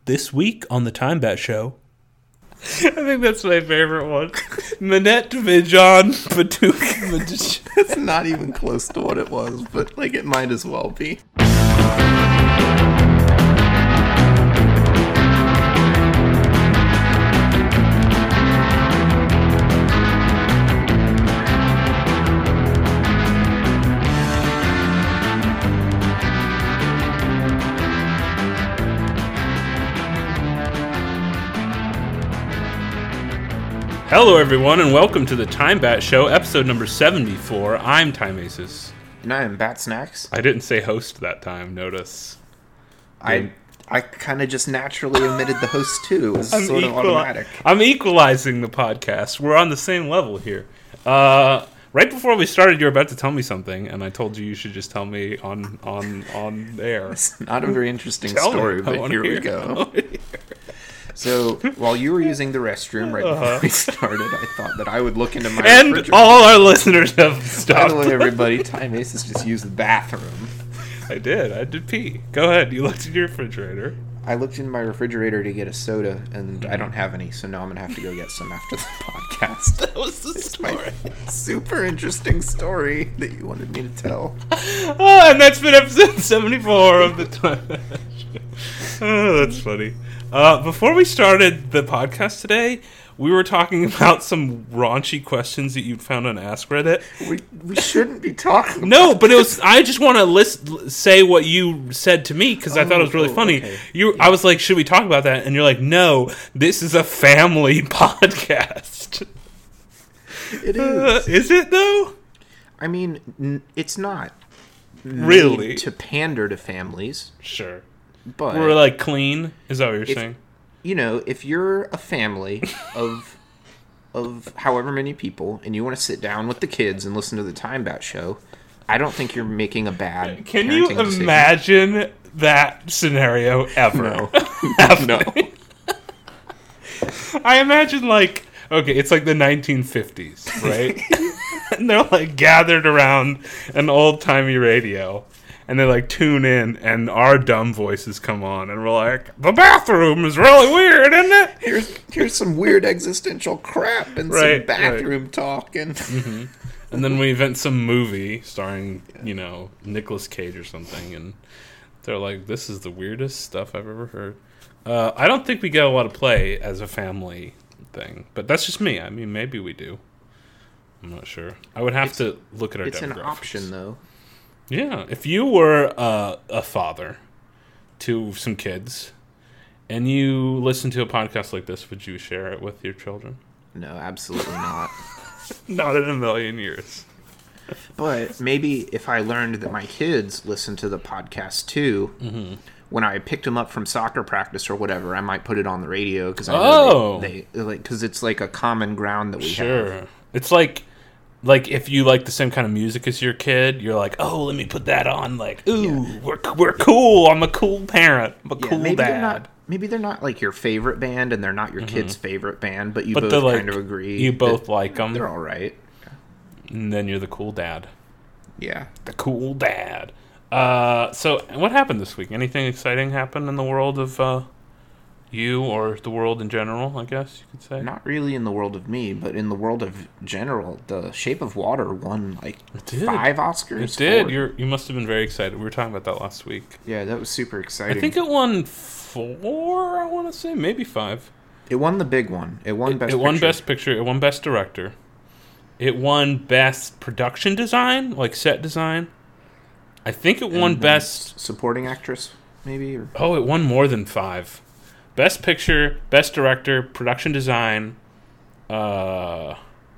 This week on the Time Bat Show. I think that's my favorite one. Manette Vijon Patuk. It's not even close to what it was, but like it might as well be. Hello, everyone, and welcome to the Time Bat Show, episode number 74. I'm Time Aces. And I am Bat Snacks. I didn't say host that time, notice. I kind of just naturally omitted the host, too. It was sort of automatic. I'm equalizing the podcast. We're on the same level here. Right before we started, you were about to tell me something, and I told you should just tell me on air. It's not a very interesting story, but here we go. So, while you were using the restroom right before we started, I thought that I would look into my refrigerator. And all our listeners have stopped. By the way, everybody, Time Aces just used the bathroom. I did pee. Go ahead, you looked in your refrigerator. I looked in my refrigerator to get a soda, and I don't have any, so now I'm going to have to go get some after the podcast. That was the story. Super interesting story that you wanted me to tell. Oh, and that's been episode 74 of the Time Bat Show. Oh, that's funny. Before we started the podcast today, we were talking about some raunchy questions that you'd found on Ask Reddit. We shouldn't be talking about No, but it was. I just want to say what you said to me because I thought it was really funny. Okay. I was like, should we talk about that? And you're like, no, this is a family podcast. It is. Is it, though? I mean, it's not Really? made to pander to families. Sure. But We're like clean? Is that what you're saying? You know, if you're a family of however many people and you want to sit down with the kids and listen to the Time Bat Show, I don't think you're making a bad Can you parenting decision. imagine that scenario ever? No. Happening? I imagine it's like the 1950s, right? And they're like gathered around an old-timey radio. And they like tune in, and our dumb voices come on, and we're like, "The bathroom is really weird, isn't it?" Here's some weird existential crap and some bathroom talk, and and then we invent some movie starring, Nicolas Cage or something, and they're like, "This is the weirdest stuff I've ever heard." I don't think we get a lot of play as a family thing, but that's just me. I mean, maybe we do. I'm not sure. I would have to look at our demographics. It's an option, though. Yeah, if you were a father to some kids and you listen to a podcast like this, would you share it with your children? No, absolutely not. Not in a million years. But maybe if I learned that my kids listen to the podcast too, when I picked them up from soccer practice or whatever, I might put it on the radio because I know because it's like a common ground that we have. Sure, it's like if you like the same kind of music as your kid, you're like, oh, let me put that on. Like, ooh, we're cool. I'm a cool parent. I'm a cool dad. Maybe they're not like your favorite band, and they're not your kid's favorite band, but both kind of agree. You both like them. They're all right. And then you're the cool dad. Yeah, the cool dad. So what happened this week? Anything exciting happen in the world of you or the world in general, I guess you could say? Not really in the world of me, but in the world of general. The Shape of Water won 5 Oscars. It did. You must have been very excited. We were talking about that last week. Yeah, that was super exciting. I think it won 4, I want to say. Maybe 5. It won the big one. It won Best Picture. It won Best Picture. It won Best Director. It won Best Production Design, like set design. I think it won Best... Supporting Actress, maybe? Oh, it won more than 5. Best Picture, Best Director, Production Design, what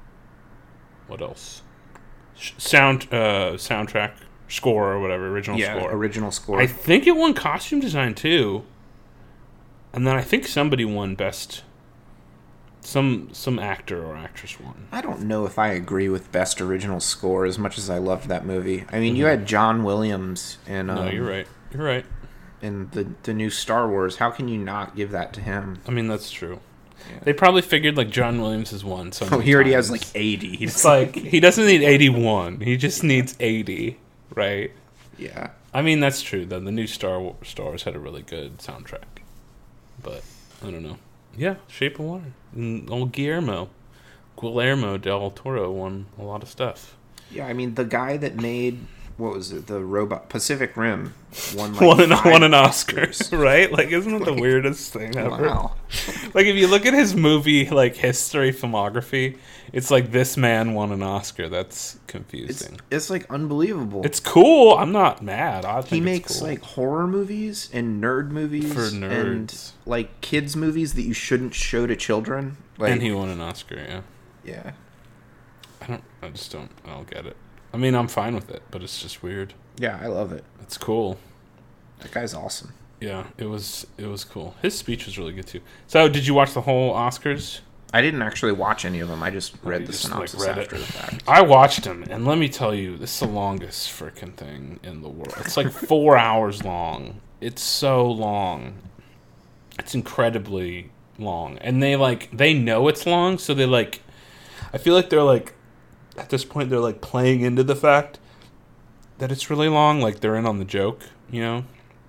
else? Soundtrack, score or whatever, original score. Yeah, original score. I think it won Costume Design too. And then I think somebody won Best... Some actor or actress won. I don't know if I agree with Best Original Score as much as I loved that movie. I mean, you had John Williams and... No, you're right. You're right. And the new Star Wars, how can you not give that to him? I mean, that's true. Yeah. They probably figured John Williams has won. So he already has 80. It's he doesn't need 81. He just needs 80, right? Yeah. I mean, that's true though. The new Star Wars had a really good soundtrack. But I don't know. Yeah, Shape of Water. And old Guillermo del Toro won a lot of stuff. Yeah, I mean, the guy that made, what was it, the robot, Pacific Rim, won an Oscar, right? Like, isn't it the weirdest thing ever? Wow. Like, if you look at his movie, like, history, filmography, it's like, this man won an Oscar. That's confusing. It's like, unbelievable. It's cool. I'm not mad. He makes, cool. Like, horror movies and nerd movies. For nerds. And, like, kids' movies that you shouldn't show to children. Like, and he won an Oscar, yeah. Yeah. I don't get it. I mean, I'm fine with it, but it's just weird. Yeah, I love it. It's cool. That guy's awesome. Yeah, it was cool. His speech was really good too. So, did you watch the whole Oscars? I didn't actually watch any of them. I just read the synopsis after the fact. I watched them, and let me tell you, this is the longest freaking thing in the world. It's like 4 hours long. It's so long. It's incredibly long, and they know it's long, so they like. I feel like they're like. At this point, they're like playing into the fact that it's really long. Like they're in on the joke, you know.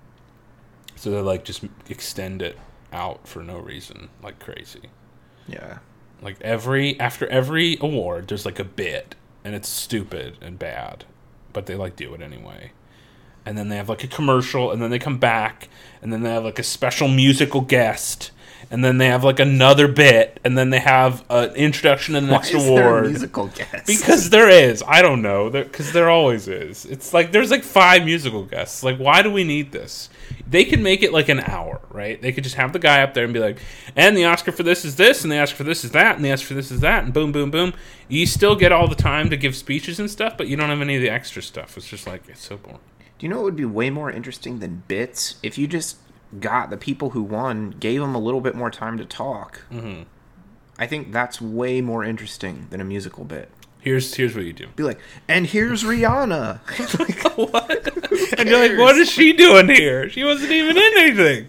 So they like just extend it out for no reason, like crazy. Yeah. Like after every award, there's like a bit, and it's stupid and bad, but they like do it anyway. And then they have like a commercial, and then they come back, and then they have like a special musical guest. And then they have like another bit, and then they have an introduction to the next award. Why is there a musical guest? Because there is. I don't know. Because there always is. It's like there's like 5 musical guests. Like, why do we need this? They could make it like an hour, right? They could just have the guy up there and be like, and the Oscar for this is this, and the Oscar for this is that, and the Oscar for this is that, and boom, boom, boom. You still get all the time to give speeches and stuff, but you don't have any of the extra stuff. It's just like, it's so boring. Do you know what would be way more interesting than bits? If you just got the people who won, gave them a little bit more time to talk. Mm-hmm. I think that's way more interesting than a musical bit. Here's what you do. Be like, and here's Rihanna. Like, what? And you're like, what is she doing here? She wasn't even in anything.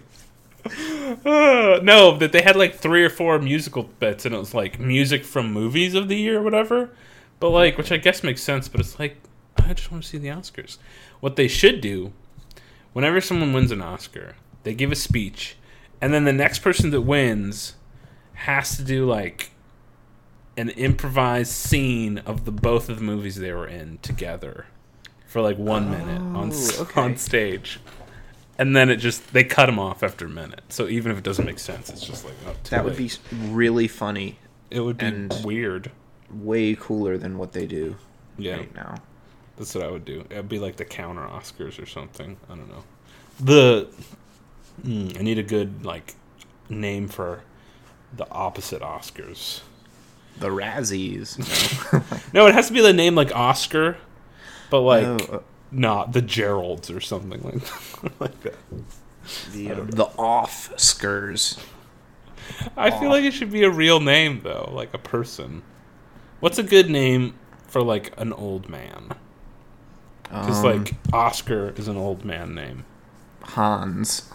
No, that they had like 3 or 4 musical bits, and it was like music from movies of the year or whatever. But like, which I guess makes sense, but it's like, I just want to see the Oscars. What they should do, whenever someone wins an Oscar, they give a speech, and then the next person that wins has to do like an improvised scene of the both of the movies they were in together for like 1 minute on stage, and then they cut them off after a minute. So even if it doesn't make sense, it's just like that would be really funny. It would be weird, way cooler than what they do. Yeah, right now. That's what I would do. It'd be like the counter Oscars or something. I don't know. I need a good like name for the opposite Oscars. The Razzies. No, it has to be the name like Oscar, but like not the Geralds or something like that. The Offskers. I feel like it should be a real name though, like a person. What's a good name for like an old man? Because like Oscar is an old man name. Hans.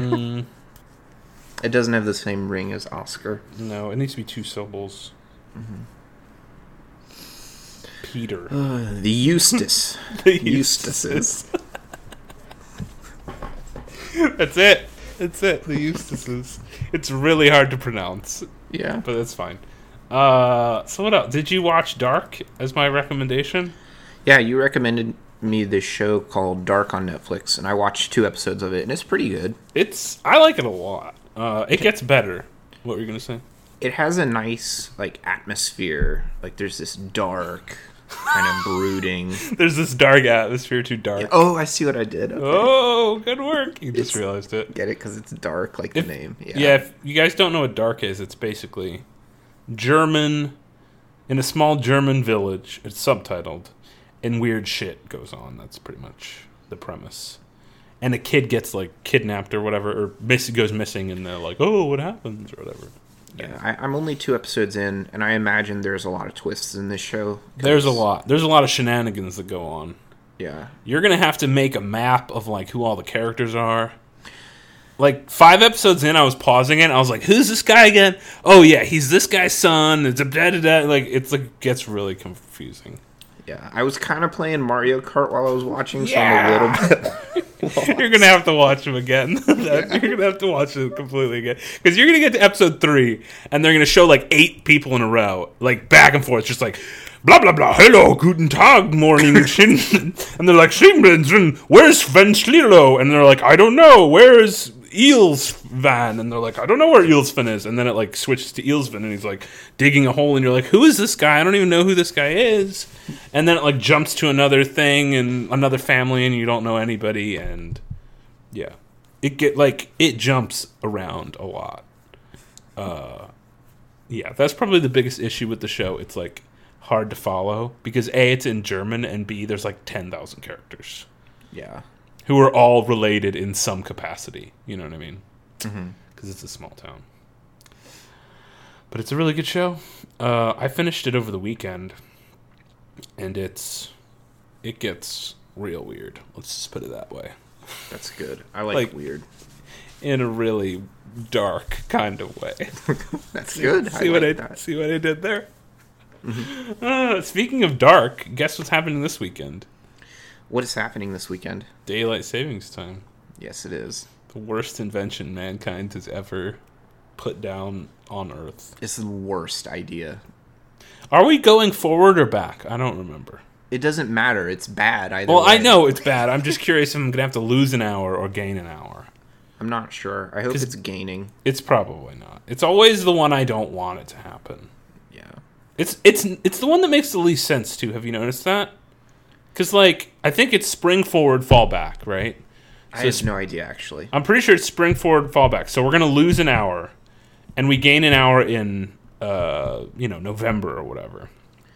It doesn't have the same ring as Oscar. No, it needs to be 2 syllables. Mm-hmm. Peter. The Eustace. The Eustaces. That's it. The Eustaces. It's really hard to pronounce. Yeah. But that's fine. So what else? Did you watch Dark as my recommendation? Yeah, you recommended me this show called Dark on Netflix, and I watched 2 episodes of it, and it's pretty good. I like it a lot. It gets better. What were you gonna say? It has a nice like atmosphere. Like there's this dark kind of brooding. There's this dark atmosphere to Dark. Yeah. Oh, I see what I did. Okay. Oh, good work. You just realized it. Get it? Because it's dark, like the name. Yeah, if you guys don't know what Dark is, it's basically German, in a small German village. It's subtitled, and weird shit goes on. That's pretty much the premise. And a kid gets like kidnapped or whatever, or goes missing, and they're like, "Oh, what happens?" or whatever. Yeah, I'm only 2 episodes in, and I imagine there's a lot of twists in this show. There's a lot. There's a lot of shenanigans that go on. Yeah, you're gonna have to make a map of like who all the characters are. Like 5 episodes in, I was pausing it. And I was like, "Who's this guy again? Oh yeah, he's this guy's son." It's like it's like gets really confusing. Yeah, I was kind of playing Mario Kart while I was watching, so I'm a little bit You're gonna have to watch them again. You're gonna have to watch them completely again because you're gonna get to episode 3 and they're gonna show like 8 people in a row, like back and forth, just like blah blah blah. Hello, guten Tag, morning, and they're like, where's Sven Slilo? And they're like, I don't know. Where's Eelsvan? And they're like, I don't know where Eelsvan is. And then it like switches to Eelsvan, and he's like digging a hole, and you're like, who is this guy? I don't even know who this guy is. And then it like jumps to another thing and another family, and you don't know anybody. And yeah, it jumps around a lot. Yeah, that's probably the biggest issue with the show. It's like hard to follow because A, it's in German, and B, there's like 10,000 characters. Yeah. Who are all related in some capacity. You know what I mean? Because it's a small town. But it's a really good show. I finished it over the weekend, and it gets real weird. Let's just put it that way. That's good. I like weird. In a really dark kind of way. That's good. See what I did there? Speaking of dark, guess what's happening this weekend? What is happening this weekend? Daylight savings time. Yes, it is. The worst invention mankind has ever put down on Earth. It's the worst idea. Are we going forward or back? I don't remember. It doesn't matter. It's bad either way. I know it's bad. I'm just curious if I'm going to have to lose an hour or gain an hour. I'm not sure. I hope it's gaining. It's probably not. It's always the one I don't want it to happen. Yeah. It's the one that makes the least sense, too. Have you noticed that? Because, like, I think it's spring forward, fall back, right? I have no idea, actually. I'm pretty sure it's spring forward, fall back. So we're going to lose an hour, and we gain an hour in, November or whatever.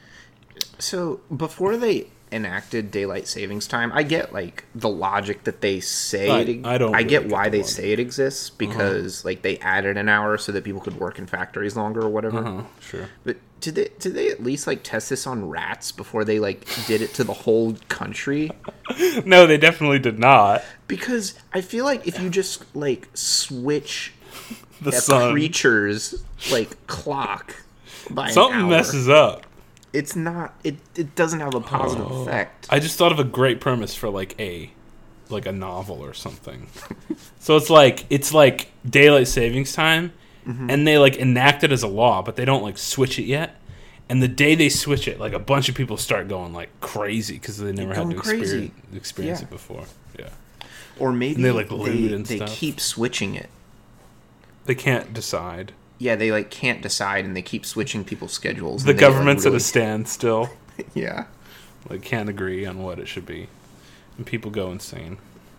So before they enacted daylight savings time, I get, like, the logic that they say I get why they say it exists, because, like, they added an hour so that people could work in factories longer or whatever. Sure. But did they at least, like, test this on rats before they, like, did it to the whole country? No, they definitely did not. Because I feel like if you just, like, switch the creature's, like, clock by something an hour, messes up. It's not. It doesn't have a positive effect. I just thought of a great premise for like a novel or something. So it's like daylight savings time, and they like enact it as a law, but they don't like switch it yet. And the day they switch it, like a bunch of people start going like crazy because they never had to experience it before. Yeah. Or maybe and they like loot and they stuff. Keep switching it. They can't decide. Yeah, they like can't decide, and they keep switching people's schedules. The government's at a standstill. Yeah, like can't agree on what it should be, and people go insane.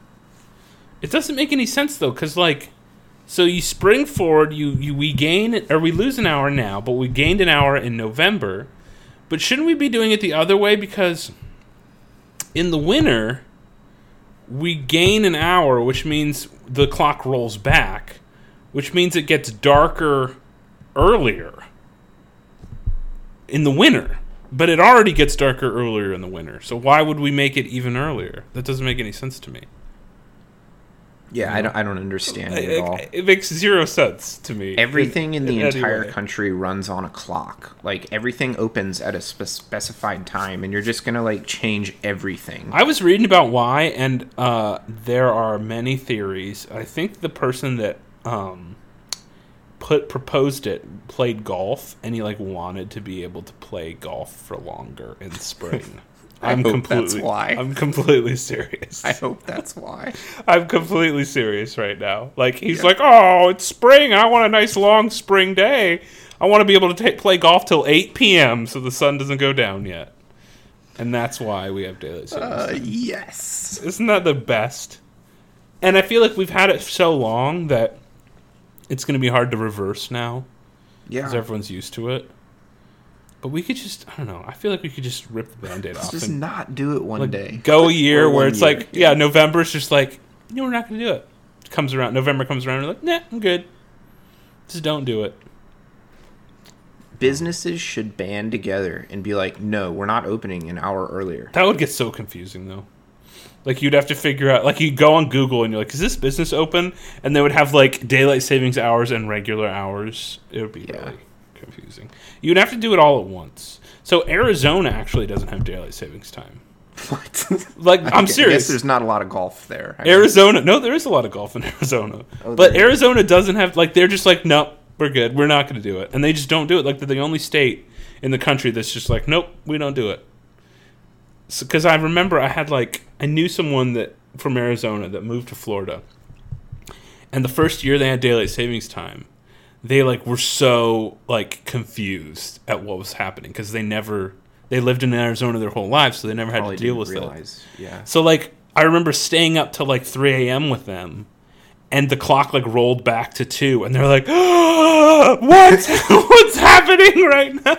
It doesn't make any sense though, because like, so you spring forward, we gain or we lose an hour now, but we gained an hour in November. But shouldn't we be doing it the other way? Because in the winter, we gain an hour, which means the clock rolls back. Which means it gets darker earlier in the winter. But it already gets darker earlier in the winter. So why would we make it even earlier? That doesn't make any sense to me. Yeah, I don't understand it at all. It makes zero sense to me. Everything in the entire country runs on a clock. Like, everything opens at a specified time, and you're just going to, like, change everything. I was reading about why, and there are many theories. I think the person that proposed it played golf, and he like wanted to be able to play golf for longer in spring. That's why. I'm completely serious. I hope that's why. I'm completely serious right now. Like he's like, oh, it's spring. I want a nice long spring day. I want to be able to play golf till 8 p.m. so the sun doesn't go down yet. And that's why we have daylight savings. Yes. Isn't that the best? And I feel like we've had it so long that it's going to be hard to reverse now. Yeah. Because everyone's used to it. But we could just, I don't know, I feel like we could just rip the Band-Aid off. Just not do it one day. Go a year where it's like, November's just like, we're not going to do it. November comes around, and we're like, nah, I'm good. Just don't do it. Businesses should band together and be like, no, we're not opening an hour earlier. That would get so confusing, though. Like, you'd have to figure out, like, you go on Google and you're like, is this business open? And they would have, like, daylight savings hours and regular hours. It would be really confusing. You'd have to do it all at once. So Arizona actually doesn't have daylight savings time. What? Like, I'm serious. I guess there's not a lot of golf there. Arizona. No, there is a lot of golf in Arizona. But Arizona doesn't have, like, they're just like, nope, we're good. We're not going to do it. And they just don't do it. Like, they're the only state in the country that's just like, nope, we don't do it. Because I remember I knew someone that from Arizona that moved to Florida. And the first year they had daylight savings time, they, like, were so, like, confused at what was happening. Because they lived in Arizona their whole lives, so they never had to deal with it. Yeah. So, like, I remember staying up till, like, 3 a.m. with them, and the clock, like, rolled back to 2, and they're like, oh, what's happening right now?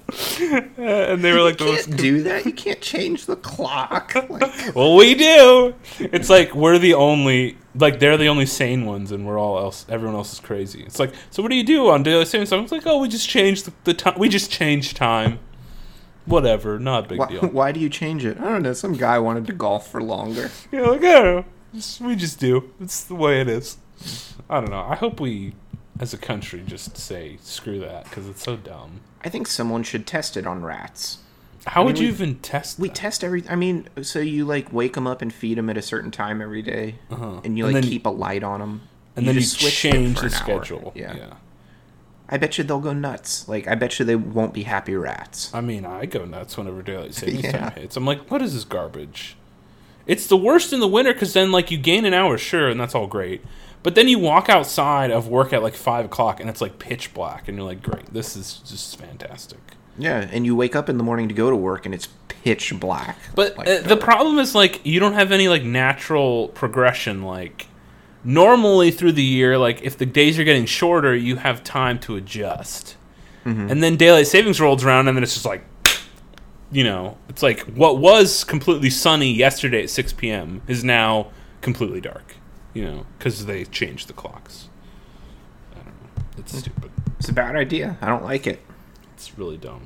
And they were like, you can't do that. You can't change the clock. Like, well, we do. It's like we're the only, like, they're the only sane ones, and everyone else is crazy. It's like, so what do you do on daylight savings time? It's like, oh, we just changed the time. We just changed time. Whatever, not a big deal. Why do you change it? I don't know. Some guy wanted to golf for longer. Yeah, like, I don't know. We just do. It's the way it is. I don't know. I hope we, as a country, just say screw that because it's so dumb. I think someone should test it on rats. How would you even test that? We test so you, like, wake them up and feed them at a certain time every day, and you, like, keep a light on them. And then you change the schedule. Yeah. I bet you they'll go nuts. Like, I bet you they won't be happy rats. I mean, I go nuts whenever daylight savings time hits. I'm like, what is this garbage? It's the worst in the winter because then, like, you gain an hour, sure, and that's all great. But then you walk outside of work at, like, 5 o'clock, and it's, like, pitch black, and you're like, great, this is just fantastic. Yeah, and you wake up in the morning to go to work, and it's pitch black. But the problem is, like, you don't have any, like, natural progression, like... Normally through the year, like, if the days are getting shorter, you have time to adjust. Mm-hmm. And then daylight savings rolls around, and then it's just like, you know, it's like what was completely sunny yesterday at 6 p.m. is now completely dark, you know, because they changed the clocks. I don't know. It's stupid. It's a bad idea. I don't like it. It's really dumb.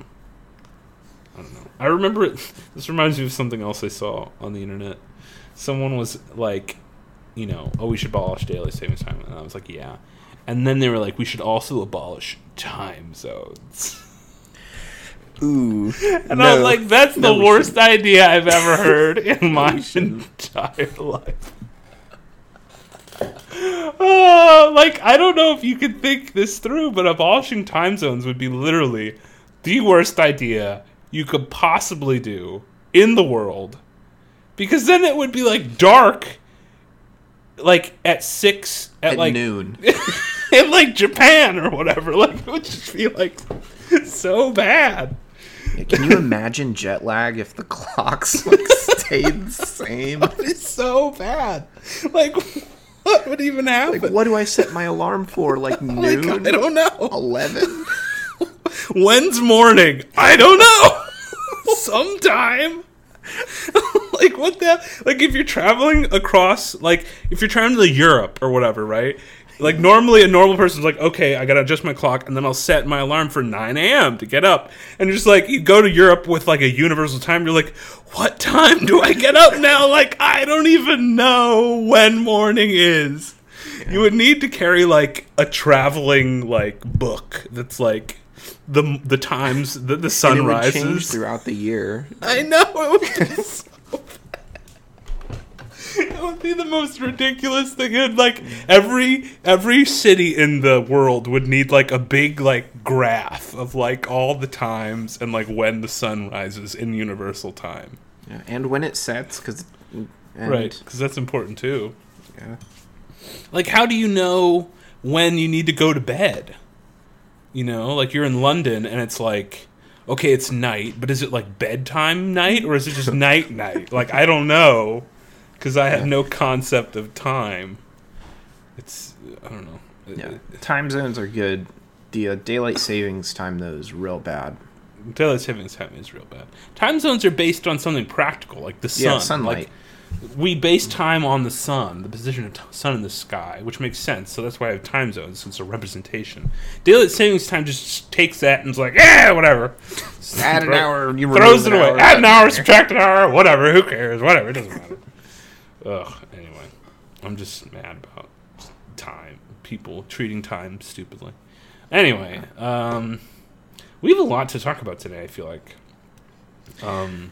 I don't know. I remember it. This reminds me of something else I saw on the internet. Someone was like... you know, oh, we should abolish daylight savings time. And I was like, yeah. And then they were like, we should also abolish time zones. Ooh. And I was like, that's the worst idea I've ever heard in my entire life. Like, I don't know if you could think this through, but abolishing time zones would be literally the worst idea you could possibly do in the world. Because then it would be, like, dark... like at 6 at like noon in like Japan or whatever. Like, it would just be like so bad. Yeah, can you imagine jet lag if the clocks like stayed the same? It's so bad. Like, what would even happen? Like, what do I set my alarm for? Like noon? Like, I don't know. 11? When's morning? I don't know. Sometime. Like, what the... Like, if you're traveling across... Like, if you're traveling to Europe or whatever, right? Like, normally a normal person's like, okay, I gotta adjust my clock, and then I'll set my alarm for 9 a.m. to get up. And just, like, you go to Europe with, like, a universal time, you're like, what time do I get up now? Like, I don't even know when morning is. Yeah. You would need to carry, like, a traveling, like, book that's, like... the times that the sun rises. It would change throughout the year. I know, it would be so bad. It would be the most ridiculous thing. And like every city in the world would need like a big like graph of like all the times and like when the sun rises in universal time. Yeah, and when it sets, right, because that's important too. Yeah. Like, how do you know when you need to go to bed? You know, like you're in London and it's like, okay, it's night, but is it like bedtime night or is it just night? Like, I don't know, because I have no concept of time. I don't know. Yeah, time zones are good. The daylight savings time, though, is real bad. Daylight savings time is real bad. Time zones are based on something practical, like the sun. Yeah, sunlight. Like, we base time on the sun, the position of sun in the sky, which makes sense. So that's why I have time zones. It's a representation. Daylight savings time just takes that and is like, whatever. Add an hour, you throws it away. Add an hour, subtract an hour, whatever. Who cares? Whatever. It doesn't matter. Ugh. Anyway, I'm just mad about time. People treating time stupidly. Anyway, we have a lot to talk about today. I feel like.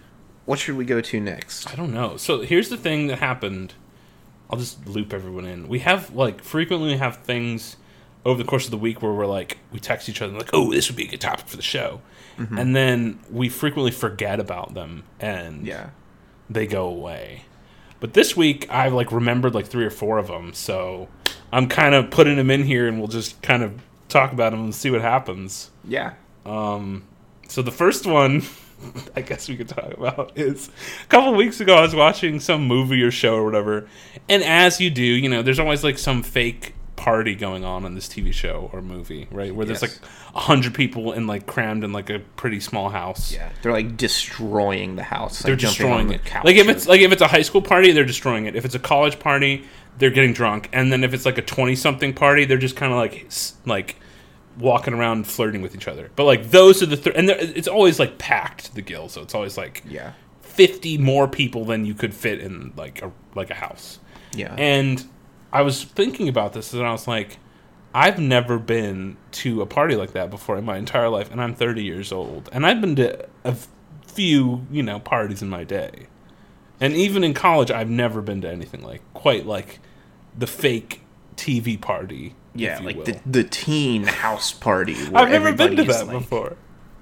what should we go to next? I don't know. So here's the thing that happened. I'll just loop everyone in. We have, like, frequently have things over the course of the week where we're like, we text each other like, oh, this would be a good topic for the show. Mm-hmm. And then we frequently forget about them and they go away. But this week I've like remembered like 3 or 4 of them. So I'm kind of putting them in here and we'll just kind of talk about them and see what happens. Yeah. So the first one I guess we could talk about is a couple of weeks ago I was watching some movie or show or whatever. And as you do, you know, there's always like some fake party going on in this TV show or movie, right? Where there's like 100 people and like crammed in like a pretty small house. Yeah, they're like destroying the house. They're destroying it. Like if it's a high school party, they're destroying it. If it's a college party, they're getting drunk. And then if it's like a 20-something party, they're just kind of like walking around flirting with each other. But like those are the and it's always like packed to the gills. So it's always like 50 more people than you could fit in like a house. Yeah, and I was thinking about this, and I was like, I've never been to a party like that before in my entire life, and I'm 30 years old. And I've been to a few, you know, parties in my day. And even in college, I've never been to anything quite like the fake TV party. Yeah, like the teen house party. I've never been to that before.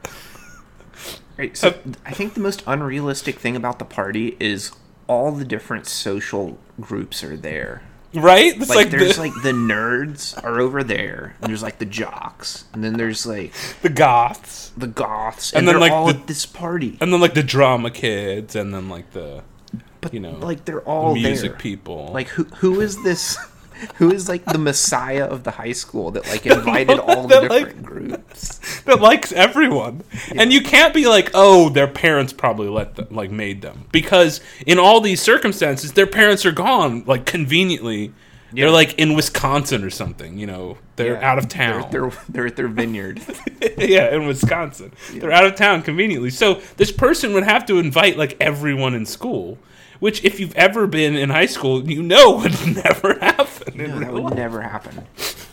Right, so I think the most unrealistic thing about the party is all the different social groups are there. Right? It's like there's like the nerds are over there, and there's like the jocks, and then there's like the goths, and then like all at this party, and then like the drama kids, and then like the, you know, like they're all music there. people. Like who is this? Who is like the messiah of the high school that like invited all the different groups? That likes everyone. Yeah. And you can't be like, oh, their parents probably made them. Because in all these circumstances, their parents are gone, like conveniently. Yeah. They're like in Wisconsin or something, you know. They're out of town. They're at their vineyard. Yeah, in Wisconsin. Yeah. They're out of town conveniently. So this person would have to invite like everyone in school. Which, if you've ever been in high school, you know would never happen. No, that would never happen.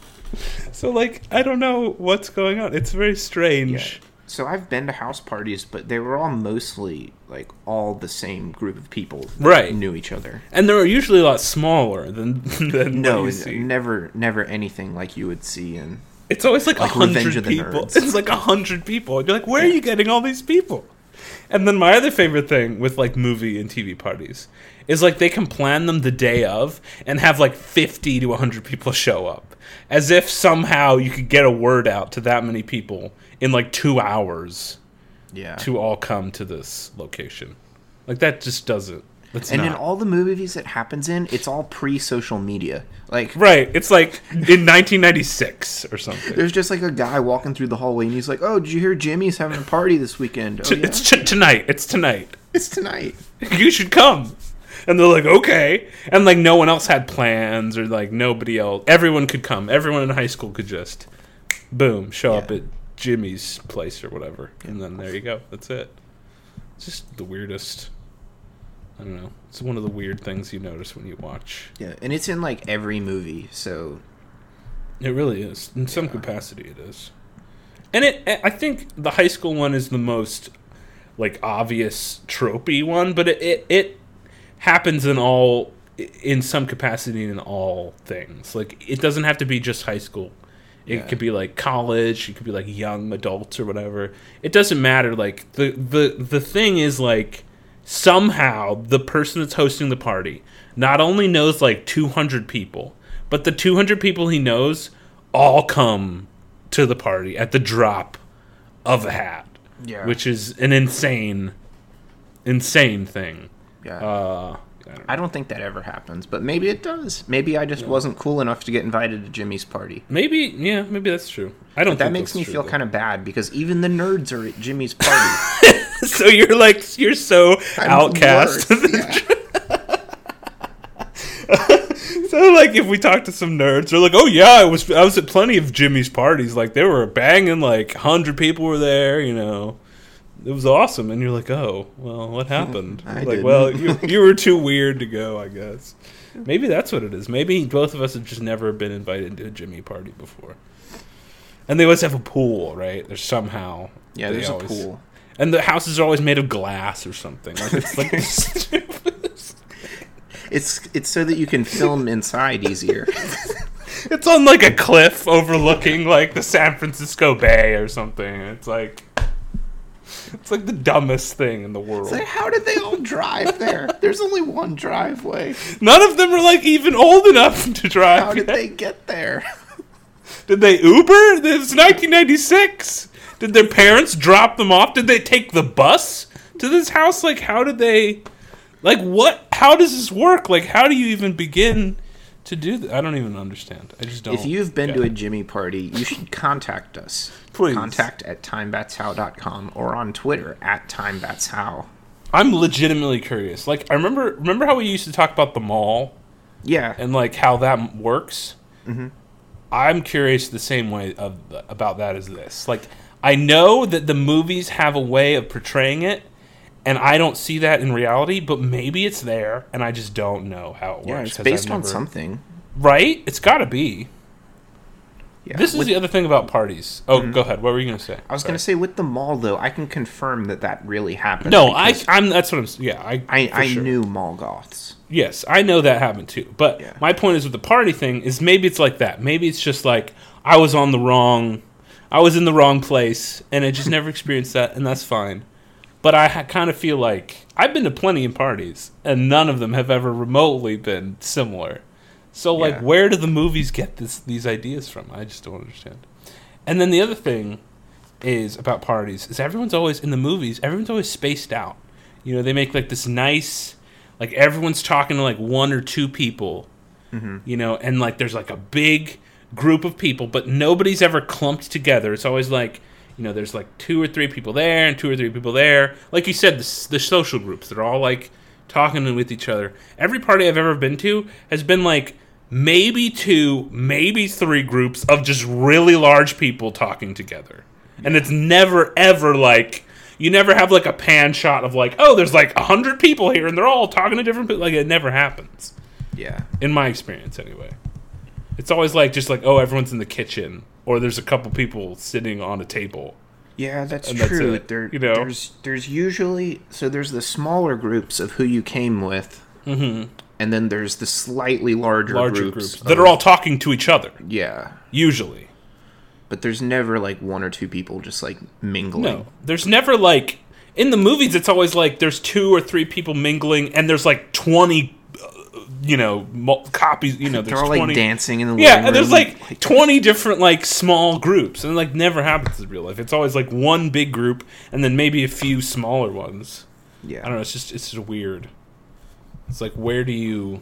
So, like, I don't know what's going on. It's very strange. Yeah. So I've been to house parties, but they were all mostly, like, all the same group of people that knew each other. And they were usually a lot smaller than no, what you see. Never anything like you would see in... It's always like 100 people. It's like 100 people. You're like, where are you getting all these people? And then my other favorite thing with, like, movie and TV parties is, like, they can plan them the day of and have, like, 50 to 100 people show up. As if somehow you could get a word out to that many people in, like, 2 hours to all come to this location. Like, that just doesn't. In all the movies it happens in, it's all pre-social media. Like right, it's like in 1996 or something. There's just like a guy walking through the hallway, and he's like, "Oh, did you hear Jimmy's having a party this weekend?" Oh, yeah? It's tonight. It's tonight. It's tonight. You should come. And they're like, "Okay." And like no one else had plans, or like nobody else. Everyone could come. Everyone in high school could just, boom, show up at Jimmy's place or whatever, and then there you go. That's it. It's just the weirdest. I don't know. It's one of the weird things you notice when you watch. Yeah, and it's in, like, every movie, so... It really is. In some capacity, it is. And I think the high school one is the most, like, obvious, tropey one, but it happens in some capacity in all things. Like, it doesn't have to be just high school. It could be, like, college. It could be, like, young adults or whatever. It doesn't matter. Like, the thing is, like... Somehow, the person that's hosting the party not only knows like 200 people, but the 200 people he knows all come to the party at the drop of a hat. Yeah. Which is an insane thing. Yeah. I don't think that ever happens, but maybe it does. Maybe I just wasn't cool enough to get invited to Jimmy's party. Maybe that's true. I don't. But that makes me feel kind of bad because even the nerds are at Jimmy's party. So you're so outcast. So like if we talk to some nerds, they're like, "Oh yeah, I was at plenty of Jimmy's parties. Like they were banging, like 100 people were there. You know, it was awesome." And you're like, "Oh, well, what happened?" Well, you were too weird to go, I guess. Maybe that's what it is. Maybe both of us have just never been invited to a Jimmy party before. And they always have a pool, right? There's somehow there's a pool. And the houses are always made of glass or something. Like, it's like it's so that you can film inside easier. It's on like a cliff overlooking like the San Francisco Bay or something. It's like the dumbest thing in the world. It's like, how did they all drive there? There's only one driveway. None of them are like even old enough to drive. How did they get there? Did they Uber? It was 1996. Did their parents drop them off? Did they take the bus to this house? Like, how did they... Like, what? How does this work? Like, how do you even begin to do that? I don't even understand. I just don't. If you've been to a Jimmy party, you should contact us. Please. Contact at timebatshow.com or on Twitter at timebatshow. I'm legitimately curious. Like, I remember how we used to talk about the mall? Yeah. And, like, how that works? Mm-hmm. I'm curious the same way about that as this. Like, I know that the movies have a way of portraying it, and I don't see that in reality, but maybe it's there, and I just don't know how it works. Yeah, it's based on something. Right? It's got to be. Yeah. This is the other thing about parties. Oh, Go ahead. What were you going to say? I was going to say, with the mall, though, I can confirm that really happened. No, that's what I'm... Yeah, I sure. knew mall goths. Yes, I know that happened too. But my point is with the party thing is maybe it's like that. Maybe it's just like I was in the wrong place and I just never experienced that, and that's fine. But I kind of feel like I've been to plenty of parties and none of them have ever remotely been similar. So like, where do the movies get these ideas from? I just don't understand. And then the other thing is about parties is everyone's always spaced out. You know, they make like this nice... Like, everyone's talking to, like, one or two people, you know, and, like, there's, like, a big group of people, but nobody's ever clumped together. It's always, like, you know, there's, like, 2 or 3 people there and 2 or 3 people there. Like you said, the social groups, they're all, like, talking with each other. Every party I've ever been to has been, like, maybe 2, maybe 3 groups of just really large people talking together. Yeah. And it's never, ever, like... You never have, like, a pan shot of, like, oh, there's, like, 100 people here, and they're all talking to different people. Like, it never happens. Yeah. In my experience, anyway. It's always, like, just like, oh, everyone's in the kitchen. Or there's a couple people sitting on a table. Yeah, that's true. That's you know? There's usually... So there's the smaller groups of who you came with. Mm-hmm. And then there's the slightly larger groups. That are all talking to each other. Yeah. Usually. But there's never, like, 1 or 2 people just, like, mingling. No. There's never, like... In the movies, it's always, like, there's 2 or 3 people mingling, and there's, like, 20, you know, copies, you know, there's they're all, 20... like, dancing in the living room. Yeah, and there's, like, 20 different, like, small groups. And, like, never happens in real life. It's always, like, one big group, and then maybe a few smaller ones. Yeah. I don't know, it's just weird. It's like, where do you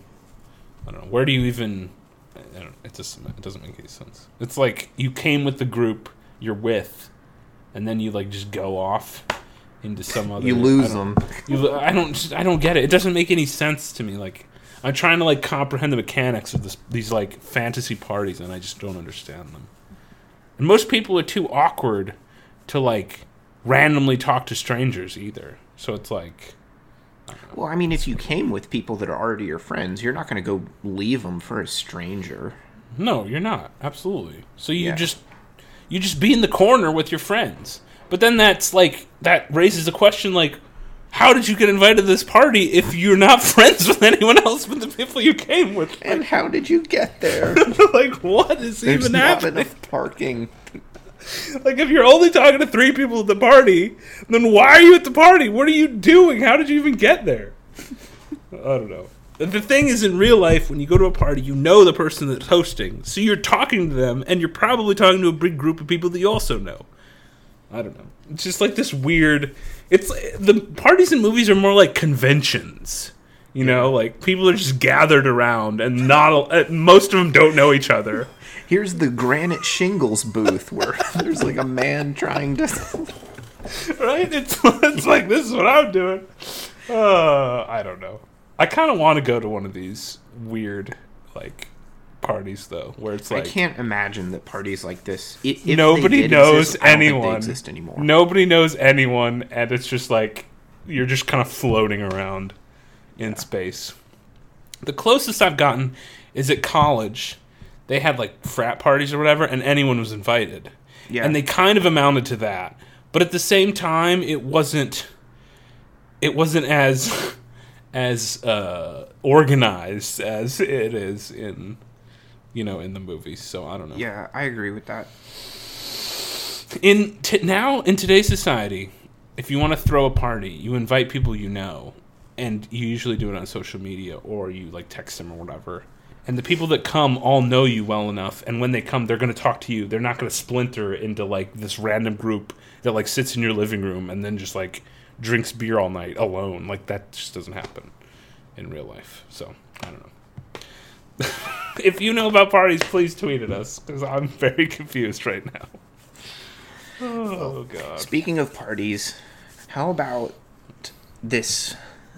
even... It doesn't make any sense. It's like you came with the group you're with, and then you like just go off into some other. You lose them. I don't get it. It doesn't make any sense to me. Like I'm trying to like comprehend the mechanics of these like fantasy parties, and I just don't understand them. And most people are too awkward to like randomly talk to strangers either. So it's like. Well, I mean, if you came with people that are already your friends, you're not going to go leave them for a stranger. No, you're not. Absolutely. So you just be in the corner with your friends. But then that raises the question, like, how did you get invited to this party if you're not friends with anyone else but the people you came with? And how did you get there? Like, what is even happening? There's not enough parking. Like, if you're only talking to 3 people at the party, then why are you at the party? What are you doing? How did you even get there? I don't know. The thing is, in real life, when you go to a party, you know the person that's hosting. So you're talking to them, and you're probably talking to a big group of people that you also know. I don't know. It's just like this weird... The parties in movies are more like conventions. You know, like, people are just gathered around, and most of them don't know each other. Here's the granite shingles booth where there's like a man trying to... Right? It's like, this is what I'm doing. I don't know. I kind of want to go to one of these weird, like, parties, though, where it's like... I can't imagine that parties like this... Nobody knows anyone. I don't think they exist anymore. Nobody knows anyone, and it's just like, you're just kind of floating around in space. The closest I've gotten is at college... They had, like, frat parties or whatever, and anyone was invited. Yeah. And they kind of amounted to that. But at the same time, it wasn't as organized as it is in the movies. So I don't know. Yeah, I agree with that. Now in today's society, if you want to throw a party, you invite people you know, and you usually do it on social media or you like text them or whatever. And the people that come all know you well enough, and when they come, they're going to talk to you. They're not going to splinter into like this random group that like sits in your living room and then just like drinks beer all night alone. Like that just doesn't happen in real life. So I don't know. If you know about parties, please tweet at us because I'm very confused right now. Oh God. Speaking of parties, how about this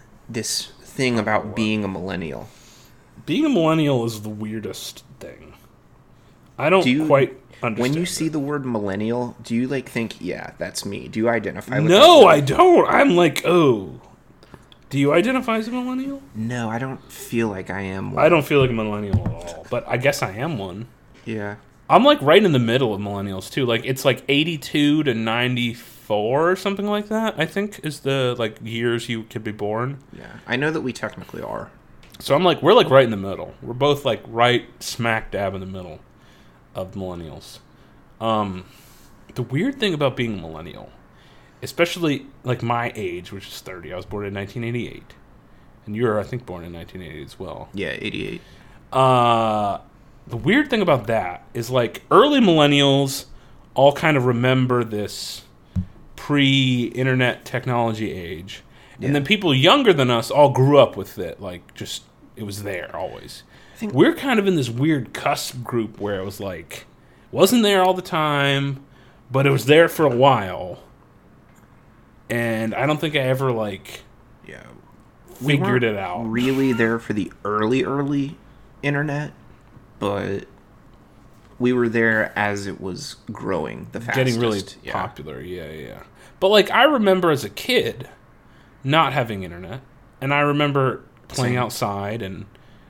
thing about being a millennial? Being a millennial is the weirdest thing. I don't quite understand. When you see the word millennial, do you like think, yeah, that's me? Do you identify with No, I don't. I'm like, oh. Do you identify as a millennial? No, I don't feel like I am one. I don't feel like a millennial at all, but I guess I am one. Yeah. I'm like right in the middle of millennials too. Like it's like 82 to 94 or something like that, I think is the like years you could be born. Yeah. I know that we technically are. So we're like right in the middle. We're both like right smack dab in the middle of millennials. The weird thing about being a millennial, especially like my age, which is 30. I was born in 1988. And you're I think born in 1980 as well. Yeah, 88. The weird thing about that is like early millennials all kind of remember this pre-internet technology age. Yeah. And then people younger than us all grew up with it. Like just, it was there always. We're kind of in this weird cusp group where it was like, wasn't there all the time, but it was there for a while. And I don't think I ever like figured it out. Really there for the early internet. But we were there as it was growing the fastest. Getting really popular, yeah. But, like, I remember as a kid not having internet. And I remember playing outside and,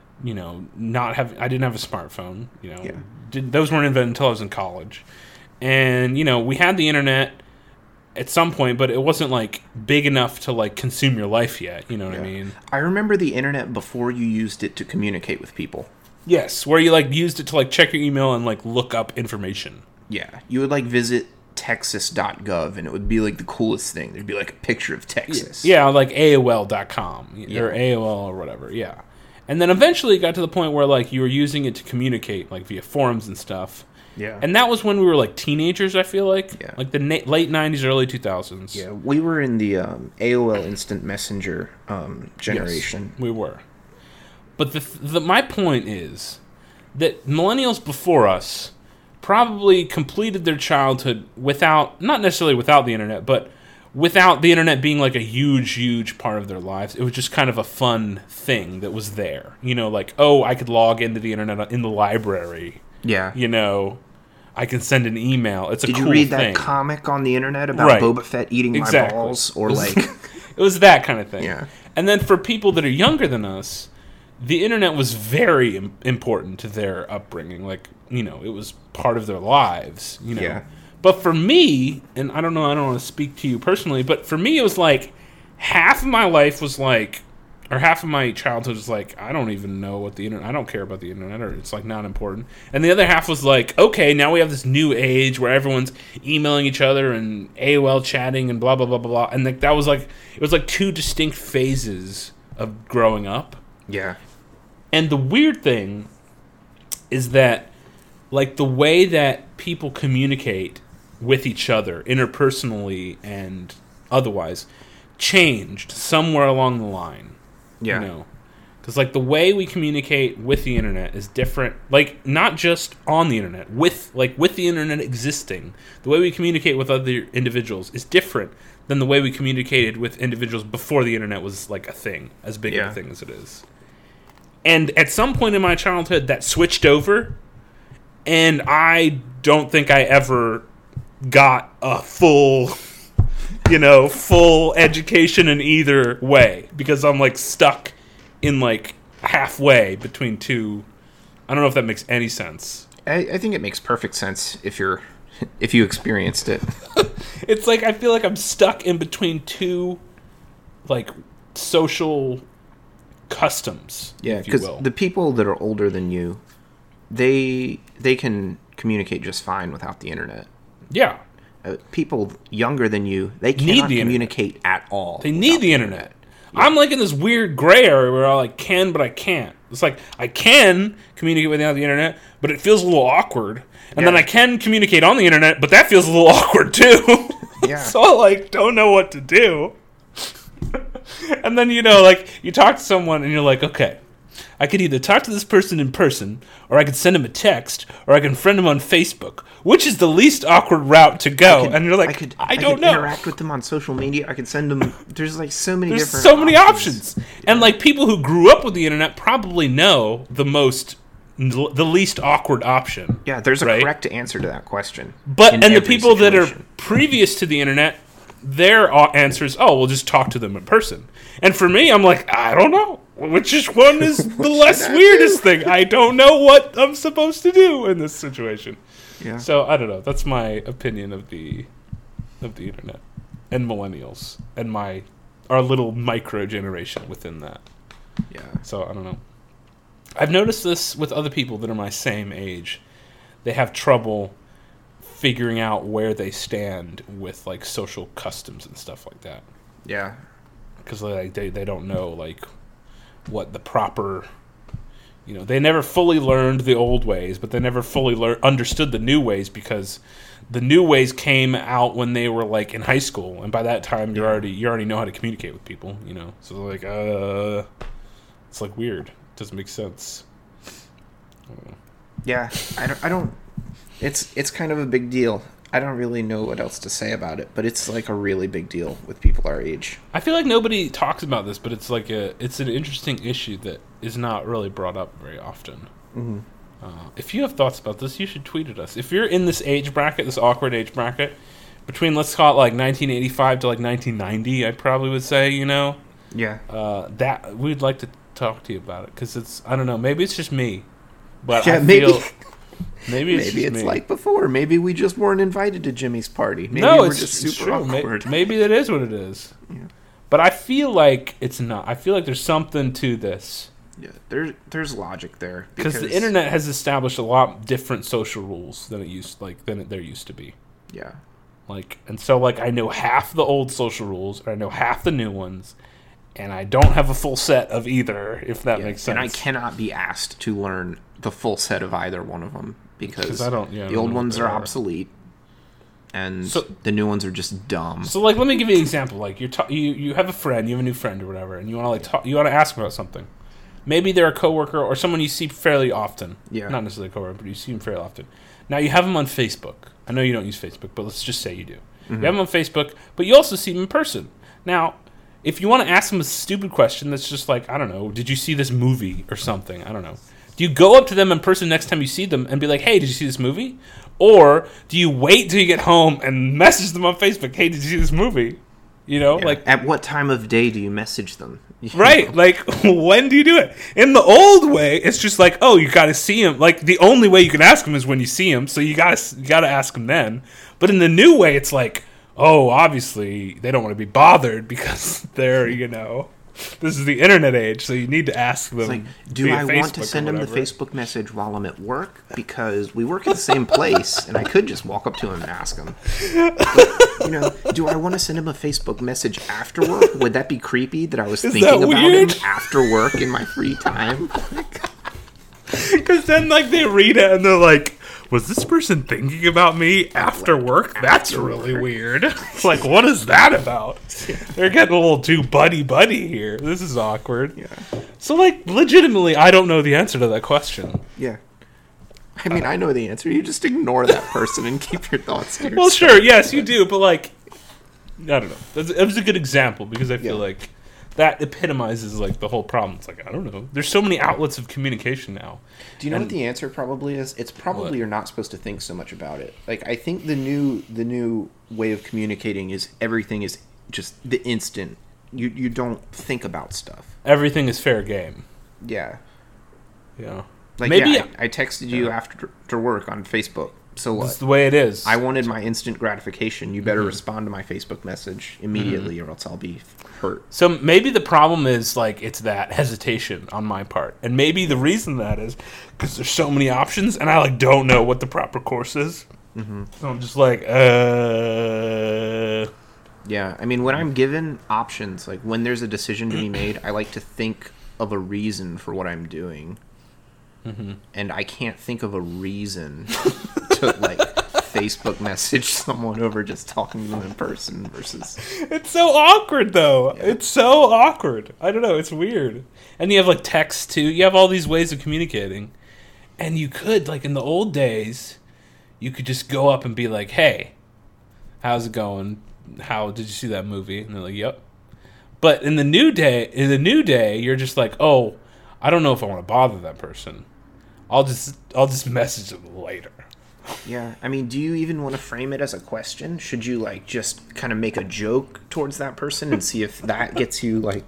I didn't have a smartphone, Those weren't invented until I was in college. And, we had the internet at some point, but it wasn't, like, big enough to, like, consume your life yet. You know what I mean? I remember the internet before you used it to communicate with people. Yes, where you like used it to like check your email and like look up information. Yeah, you would like visit texas.gov and it would be like the coolest thing. There'd be like a picture of Texas. Yeah, like AOL.com or AOL or whatever, yeah. And then eventually it got to the point where like you were using it to communicate like via forums and stuff. Yeah. And that was when we were like teenagers, I feel like. Yeah. Like the late 90s, early 2000s. Yeah, we were in the AOL Instant Messenger generation. Yes, we were. But my point is that millennials before us probably completed their childhood not necessarily without the internet, but without the internet being like a huge, huge part of their lives. It was just kind of a fun thing that was there. Like, oh, I could log into the internet in the library. Yeah. I can send an email. It's a cool thing. Did you read that comic on the internet about Boba Fett eating my balls? Or like... It was that kind of thing. Yeah. And then for people that are younger than us, the internet was very important to their upbringing. Like, it was part of their lives, Yeah. But for me, and I don't want to speak to you personally, but for me it was like half of my life was like, or half of my childhood was like, I don't even know what the internet, I don't care about the internet, or it's like not important. And the other half was like, okay, now we have this new age where everyone's emailing each other and AOL chatting and blah, blah, blah, blah, blah. And like, that was like, it was like two distinct phases of growing up. Yeah. And the weird thing is that, like, the way that people communicate with each other, interpersonally and otherwise, changed somewhere along the line. Yeah. Because, like, the way we communicate with the internet is different. Like, not just on the internet. With the internet existing, the way we communicate with other individuals is different than the way we communicated with individuals before the internet was, like, a thing. As big of a thing as it is. And at some point in my childhood, that switched over, and I don't think I ever got a full education in either way, because I'm, like, stuck in, like, halfway between two. I don't know if that makes any sense. I think it makes perfect sense if you're if you experienced it. It's like I feel like I'm stuck in between two, like, social customs. Yeah, because the people that are older than you, they can communicate just fine without the internet. Yeah. People younger than you, they cannot communicate at all. They need the internet. Yeah. I'm like in this weird gray area where I like can, but I can't. It's like I can communicate without the internet, but it feels a little awkward. And then I can communicate on the internet, but that feels a little awkward too. Yeah. So I like don't know what to do. And then like you talk to someone and you're like, okay, I could either talk to this person in person, or I could send him a text, or I can friend him on Facebook. Which is the least awkward route to go? And you're like, I don't know. Interact with them on social media. I could send them. There's like so many different. So many options. Yeah. And like people who grew up with the internet probably know the least awkward option. Yeah, there's a correct answer to that question. But and the people that are previous to the internet, their answer is, oh, we'll just talk to them in person. And for me, I'm like, I don't know. Which one is the less weirdest thing? I don't know what I'm supposed to do in this situation. Yeah. So I don't know. That's my opinion of the internet and millennials and our little micro generation within that. Yeah. So I don't know. I've noticed this with other people that are my same age. They have trouble figuring out where they stand with like social customs and stuff like that. Yeah. Because like they don't know like what the proper, they never fully learned the old ways, but they never fully understood the new ways, because the new ways came out when they were like in high school, and by that time you already know how to communicate with people, So like it's like weird. It doesn't make sense. I don't know. Yeah, I don't. It's kind of a big deal. I don't really know what else to say about it, but it's like a really big deal with people our age. I feel like nobody talks about this, but it's like it's an interesting issue that is not really brought up very often. Mm-hmm. If you have thoughts about this, you should tweet at us. If you're in this age bracket, this awkward age bracket, between let's call it like 1985 to like 1990, I probably would say, Yeah. That we'd like to talk to you about it, because it's, I don't know, maybe it's just me, but yeah, I feel... Maybe it's like before. Maybe we just weren't invited to Jimmy's party. Maybe we're just super awkward. Maybe that is what it is. Yeah. But I feel like it's not. I feel like there's something to this. Yeah, there's logic there. Because the internet has established a lot different social rules than there used to be. Yeah. And so I know half the old social rules, or I know half the new ones, and I don't have a full set of either, if that makes sense. And I cannot be asked to learn the full set of either one of them, because the old ones are obsolete, and the new ones are just dumb. So let me give you an example. You have a friend, you have a new friend or whatever, and you want to you want to ask them about something. Maybe they're a coworker or someone you see fairly often. Yeah. Not necessarily a coworker, but you see them fairly often. Now you have them on Facebook. I know you don't use Facebook, but let's just say you do. Mm-hmm. You have them on Facebook, but you also see them in person. Now, if you want to ask them a stupid question that's just like, I don't know, did you see this movie or something? I don't know. Do you go up to them in person next time you see them and be like, hey, did you see this movie? Or do you wait till you get home and message them on Facebook, hey, did you see this movie? At what time of day do you message them? Right. When do you do it? In the old way, it's just like, oh, you got to see them. Like, the only way you can ask them is when you see them, so you got to ask them then. But in the new way, it's like, oh, obviously, they don't want to be bothered because they're, this is the internet age, so you need to ask them. Do I want to send them the Facebook message while I'm at work? Because we work at the same place, and I could just walk up to him and ask him. But, do I want to send him a Facebook message after work? Would that be creepy that I was thinking about him after work in my free time? Because then, they read it, and they're like, was this person thinking about me after work? That's really weird. What is that about? They're getting a little too buddy here. This is awkward. Yeah. So, legitimately, I don't know the answer to that question. Yeah. I mean, I know the answer. You just ignore that person and keep your thoughts to yourself. Well, sure, yes, you do, but, I don't know. It was a good example, because I feel like that epitomizes, the whole problem. It's I don't know. There's so many outlets of communication now. Do you know what the answer probably is? It's probably you're not supposed to think so much about it. I think the new way of communicating is everything is just the instant. You don't think about stuff. Everything is fair game. Yeah. Yeah. Maybe I texted you after work on Facebook So what? It's the way it is. I wanted my instant gratification. You better respond to my Facebook message immediately, or else I'll be hurt. So maybe the problem is like it's that hesitation on my part, and maybe the reason that is because there's so many options, and I like don't know what the proper course is. So I'm just like, Yeah, I mean, when I'm given options, like when there's a decision to be made, I like to think of a reason for what I'm doing. And I can't think of a reason to like Facebook message someone over just talking to them in person versus. It's so awkward though. Yeah. It's so awkward. I don't know. It's weird. And you have like text too. You have all these ways of communicating, and you could like in the old days, you could just go up and be like, "Hey, how's it going? How did you see that movie?" And they're like, "Yep." But in the new day, you're just like, "Oh, I don't know if I want to bother that person. I'll just message them later." Yeah, I mean, do you even want to frame it as a question? Should you like just kind of make a joke towards that person and see if that gets you like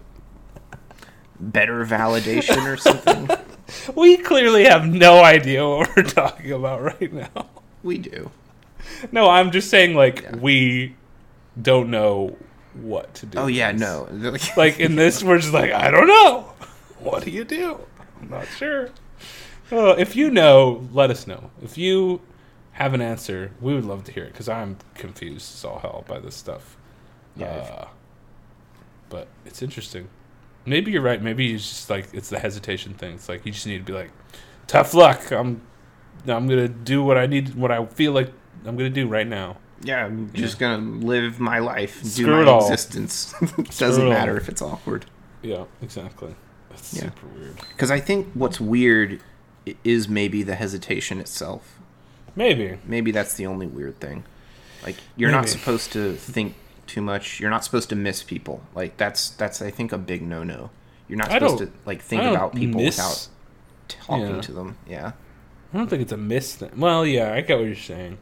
better validation or something? We clearly have no idea what we're talking about right now. We do. No, I'm just saying like we don't know what to do. Oh yeah, with no. this. Like in this, we're just like, I don't know. What do you do? I'm not sure. If you know, let us know. If you have an answer, we would love to hear it because I'm confused as all hell by this stuff. Yeah. But it's interesting. Maybe you're right. Maybe it's just like it's the hesitation thing. It's like you just need to be like, tough luck. I'm gonna do what I need, what I feel like I'm gonna do right now. Yeah, I'm just gonna live my life, Screw do it my all. existence. It doesn't matter if it's awkward. Yeah, exactly. That's super weird. Because I think what's weird is maybe the hesitation itself. Maybe that's the only weird thing. Like you're not supposed to think too much. You're not supposed to miss people. Like that's I think a big no-no. You're not supposed to like think about people without talking to them. Yeah. I don't think it's a miss thing. Well, yeah, I get what you're saying.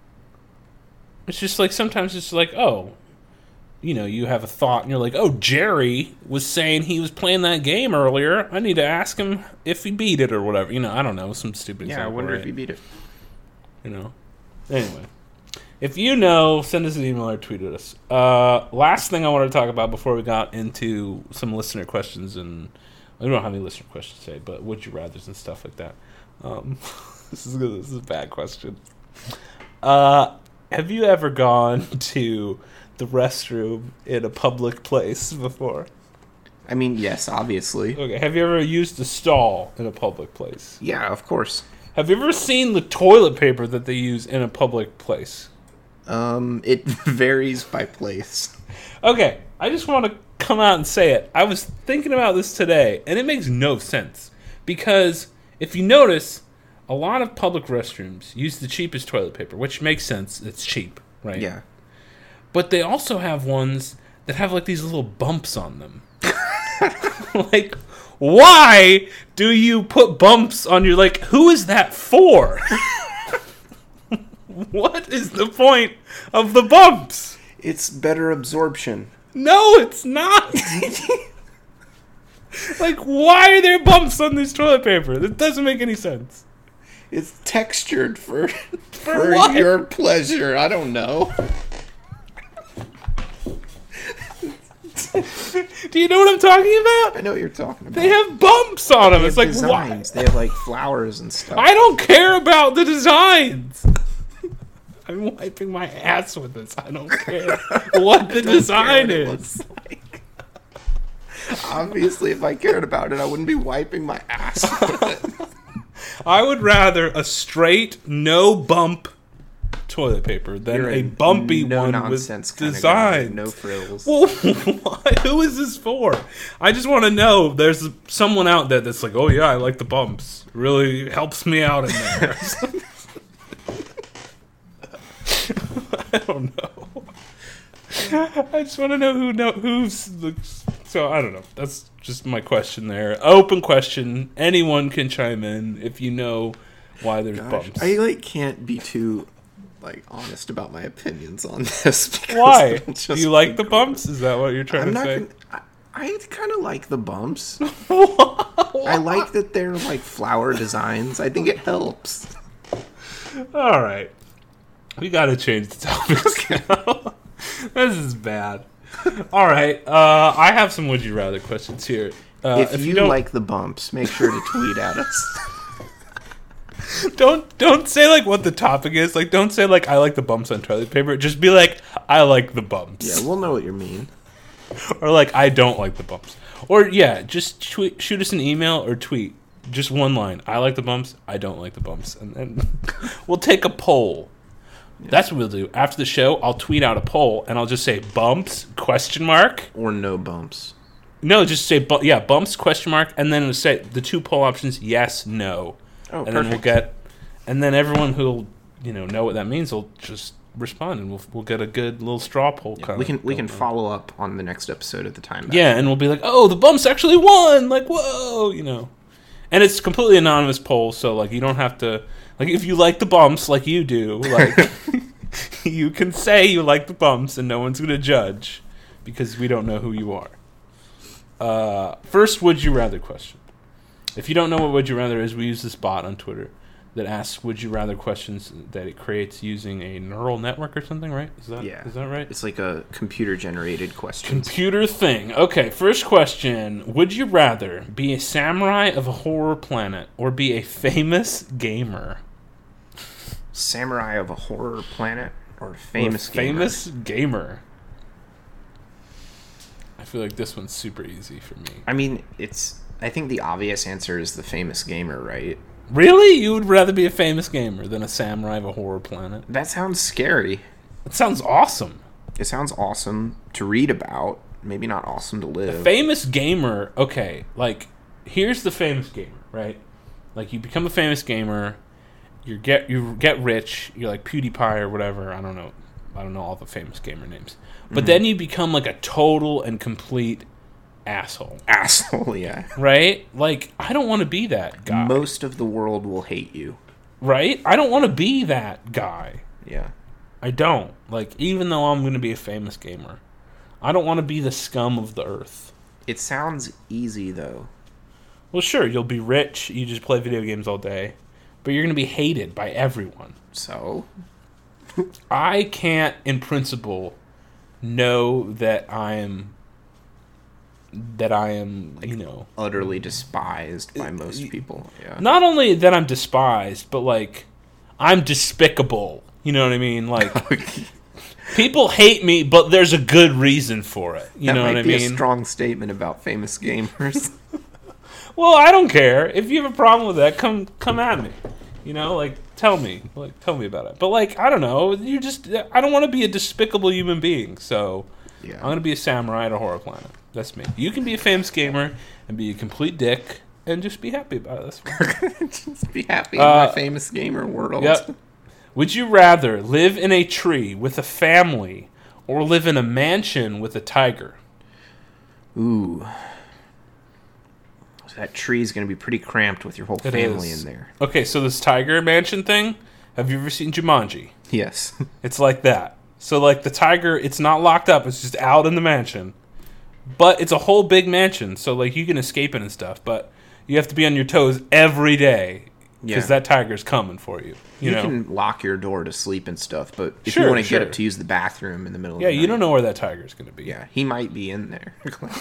It's just like sometimes it's like, oh, you know, you have a thought and you're like, oh, Jerry was saying he was playing that game earlier. I need to ask him if he beat it or whatever. You know, I don't know, some stupid example. Yeah, I wonder right? if he beat it. You know. Anyway. If you know, send us an email or tweet at us. Last thing I want to talk about before we got into some listener questions, and we don't have any listener questions today, but would you rathers and stuff like that. This is a bad question. Have you ever gone to the restroom in a public place before? I mean, yes, obviously. Okay. Have you ever used a stall in a public place? Yeah, of course. Have you ever seen the toilet paper that they use in a public place? It varies by place. Okay, I just want to come out and say it. I was thinking about this today, and it makes no sense. Because if you notice, a lot of public restrooms use the cheapest toilet paper, which makes sense. It's cheap, right? Yeah. But they also have ones that have like these little bumps on them. Like, why do you put bumps on your, like, who is that for? What is the point of the bumps? It's better absorption. No, it's not. Like, why are there bumps on this toilet paper? That doesn't make any sense. It's textured for what? your pleasure. I don't know. Do you know what I'm talking about? I know what you're talking about. They have bumps on them. They It's have like, designs. why? They have like flowers and stuff. I don't care about the designs. I'm wiping my ass with this. I don't care what the design is. Like. Obviously, if I cared about it, I wouldn't be wiping my ass with it. I would rather a straight, no bump toilet paper than a bumpy one with designs. No frills. Well, why? Who is this for? I just want to know. There's someone out there that's like, oh yeah, I like the bumps. Really helps me out in there. I don't know. I just want to know who's the. So I don't know. That's just my question there. Open question. Anyone can chime in if you know why there's bumps. I like can't be too like honest about my opinions on this. Why? Do you like the bumps? Is that what you're trying to say? I kind of like the bumps. I like that they're like flower designs. I think it helps. All right. We gotta change the topics now. This is bad. All right, I have some would you rather questions here. If you like the bumps, make sure to tweet at us. Don't say like what the topic is. Like, don't say like I like the bumps on toilet paper. Just be like I like the bumps. Yeah, we'll know what you mean. Or like I don't like the bumps. Or yeah, just shoot us an email or tweet. Just one line. I like the bumps. I don't like the bumps. And then we'll take a poll. Yeah. That's what we'll do. After the show, I'll tweet out a poll and I'll just say bumps ? Or no bumps. No, just say bumps ? And then it'll say the two poll options yes, no. Oh, and perfect. Then then everyone who'll know what that means will just respond, and we'll get a good little straw poll. Yeah, we can follow up on the next episode at the time. Yeah, and we'll be like, oh, the bumps actually won! Like, whoa, And it's completely anonymous poll, so like you don't have to like if you like the bumps like you do, like you can say you like the bumps, and no one's gonna judge because we don't know who you are. First, would you rather question. If you don't know what would you rather is, we use this bot on Twitter that asks would you rather questions that it creates using a neural network or something, right? Is that right? It's like a computer generated question. Computer thing. Okay, first question. Would you rather be a samurai of a horror planet or be a famous gamer? Samurai of a horror planet or famous gamer? Famous gamer. I feel like this one's super easy for me. I mean, I think the obvious answer is the famous gamer, right? Really? You would rather be a famous gamer than a samurai of a horror planet? That sounds scary. It sounds awesome. It sounds awesome to read about. Maybe not awesome to live. A famous gamer, okay, like, here's the famous gamer, right? Like, you become a famous gamer, you get rich, you're like PewDiePie or whatever, I don't know all the famous gamer names. But then you become like a total and complete asshole, yeah. Right? Like, I don't want to be that guy. Most of the world will hate you. Right? I don't want to be that guy. Yeah. I don't. Like, even though I'm going to be a famous gamer, I don't want to be the scum of the earth. It sounds easy, though. Well, sure, you'll be rich, you just play video games all day, but you're going to be hated by everyone. So? I can't, in principle, know that I am, like, utterly despised by most people. Yeah. Not only that I'm despised, but like I'm despicable. You know what I mean? Like people hate me, but there's a good reason for it. You know what I mean? That might be a strong statement about famous gamers. Well, I don't care. If you have a problem with that, come at me. Like tell me about it. But like I don't know, I don't want to be a despicable human being. So yeah. I'm gonna be a samurai at a horror planet. That's me. You can be a famous gamer and be a complete dick and just be happy about it. That's fine. Just be happy in my famous gamer world. Yep. Would you rather live in a tree with a family or live in a mansion with a tiger? Ooh. So that tree is going to be pretty cramped with your whole family in there. Okay, so this tiger mansion thing, have you ever seen Jumanji? Yes. It's like that. So like the tiger, it's not locked up. It's just out in the mansion. But it's a whole big mansion, so like you can escape it and stuff. But you have to be on your toes every day because that tiger's coming for you. You know? Can lock your door to sleep and stuff, but if you want to get up to use the bathroom in the middle of the night. Yeah, you don't know where that tiger's going to be. Yeah, he might be in there.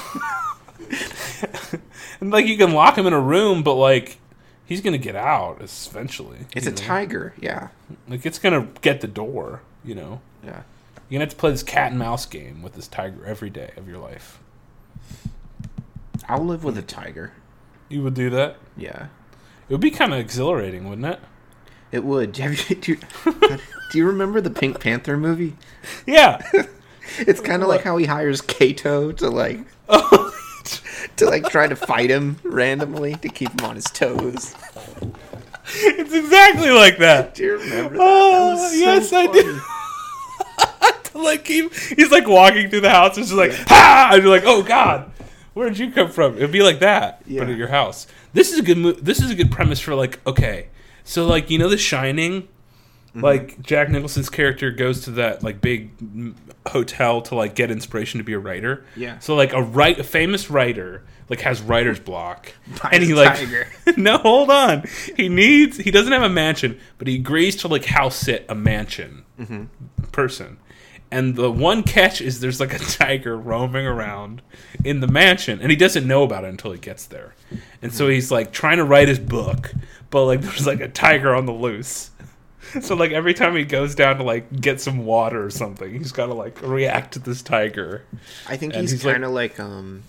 And like you can lock him in a room, but like he's going to get out eventually. It's a tiger, yeah. Like it's going to get the door, Yeah. You're going to have to play this cat and mouse game with this tiger every day of your life. I'll live with a tiger. You would do that? Yeah. It would be kind of exhilarating, wouldn't it? It would. Do you remember the Pink Panther movie? Yeah. It's kind of like how he hires Kato to try to fight him randomly to keep him on his toes. It's exactly like that. Do you remember that? Oh, yes, I do. Like he's like walking through the house, and just like ha, and you're like, oh god, where did you come from? It'd be like that, but at your house. This is a good this is a good premise for like, okay, so like The Shining, Like, Jack Nicholson's character goes to that, like, big hotel to, like, get inspiration to be a writer. Yeah. So, like, a famous writer, like, has writer's block. And he, like... No, hold on. He doesn't have a mansion, but he agrees to, like, house sit a mansion person. And the one catch is there's, like, a tiger roaming around in the mansion, and he doesn't know about it until he gets there. And so he's, like, trying to write his book, but, like, there's, like, a tiger on the loose. So, like, every time he goes down to, like, get some water or something, he's got to, like, react to this tiger. I think he's kind of like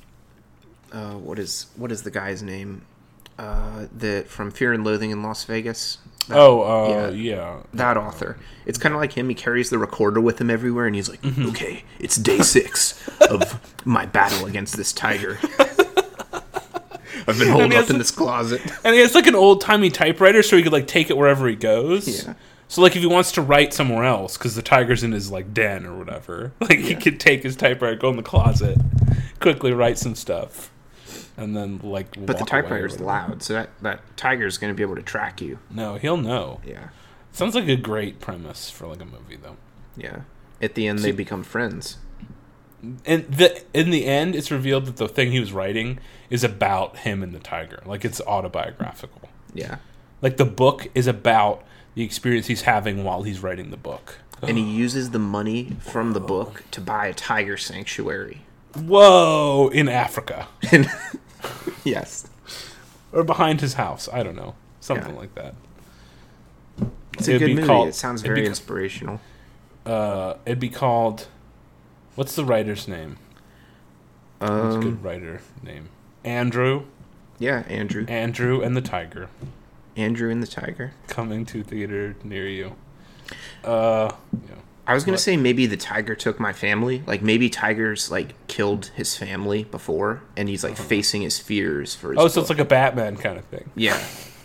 what is the guy's name? That from Fear and Loathing in Las Vegas. Yeah. That author. It's kind of like him. He carries the recorder with him everywhere, and he's like, okay, it's day 6 of my battle against this tiger. I've been holed up in this closet. And he has, like, an old-timey typewriter, so he could, like, take it wherever he goes. Yeah. So, like, if he wants to write somewhere else, because the tiger's in his, like, den or whatever, like, he could take his typewriter, go in the closet, quickly write some stuff, and then, like, But the typewriter's loud, so that tiger's going to be able to track you. No, he'll know. Yeah. Sounds like a great premise for, like, a movie, though. Yeah. At the end, they become friends. In the end, it's revealed that the thing he was writing is about him and the tiger. Like, it's autobiographical. Yeah. Like, the book is about the experience he's having while he's writing the book. And he uses the money from the book to buy a tiger sanctuary. Whoa! In Africa. Yes. Or behind his house. I don't know. Something like that. It's a good movie. It sounds very inspirational. It'd be called... What's the writer's name? What's a good writer name? Andrew. Yeah, Andrew. Andrew and the Tiger. Andrew and the Tiger. Coming to theater near you. Yeah. I was going to say maybe the tiger took my family. Like, maybe Tiger's, like, killed his family before, and he's, like, facing his fears for his book. So it's like a Batman kind of thing. Yeah.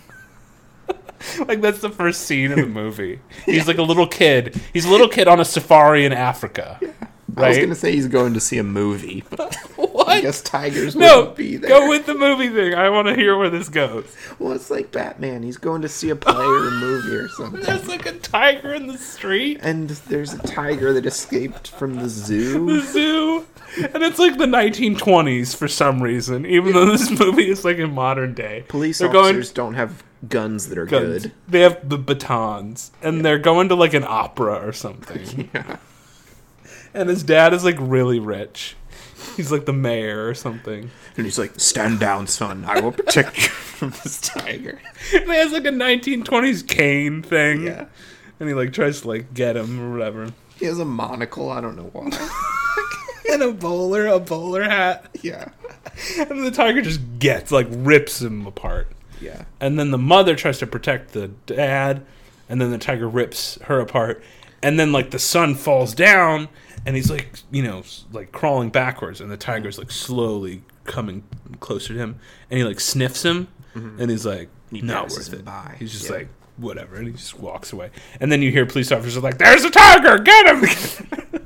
Like, that's the first scene of the movie. He's like a little kid. He's a little kid on a safari in Africa. Yeah. Right? I was going to say he's going to see a movie, but what? I guess tigers wouldn't be there. Go with the movie thing. I want to hear where this goes. Well, it's like Batman. He's going to see a play or a movie or something. There's like a tiger in the street. And there's a tiger that escaped from the zoo. The zoo. And it's like the 1920s for some reason, even though this movie is like in modern day. Police officers don't have guns that are good. They have the batons. And they're going to like an opera or something. Yeah. And his dad is like really rich. He's like the mayor or something. And he's like, stand down, son. I will protect you from this tiger. And he has like a 1920s cane thing. Yeah. And he like tries to like get him or whatever. He has a monocle. I don't know why. And a bowler hat. Yeah. And the tiger just rips him apart. Yeah. And then the mother tries to protect the dad. And then the tiger rips her apart. And then like the son falls down. And he's like, like crawling backwards, and the tiger's like slowly coming closer to him, and he like sniffs him, and he's like, not worth it. He's just like, whatever, and he just walks away. And then you hear police officers are like, "There's a tiger, get him!"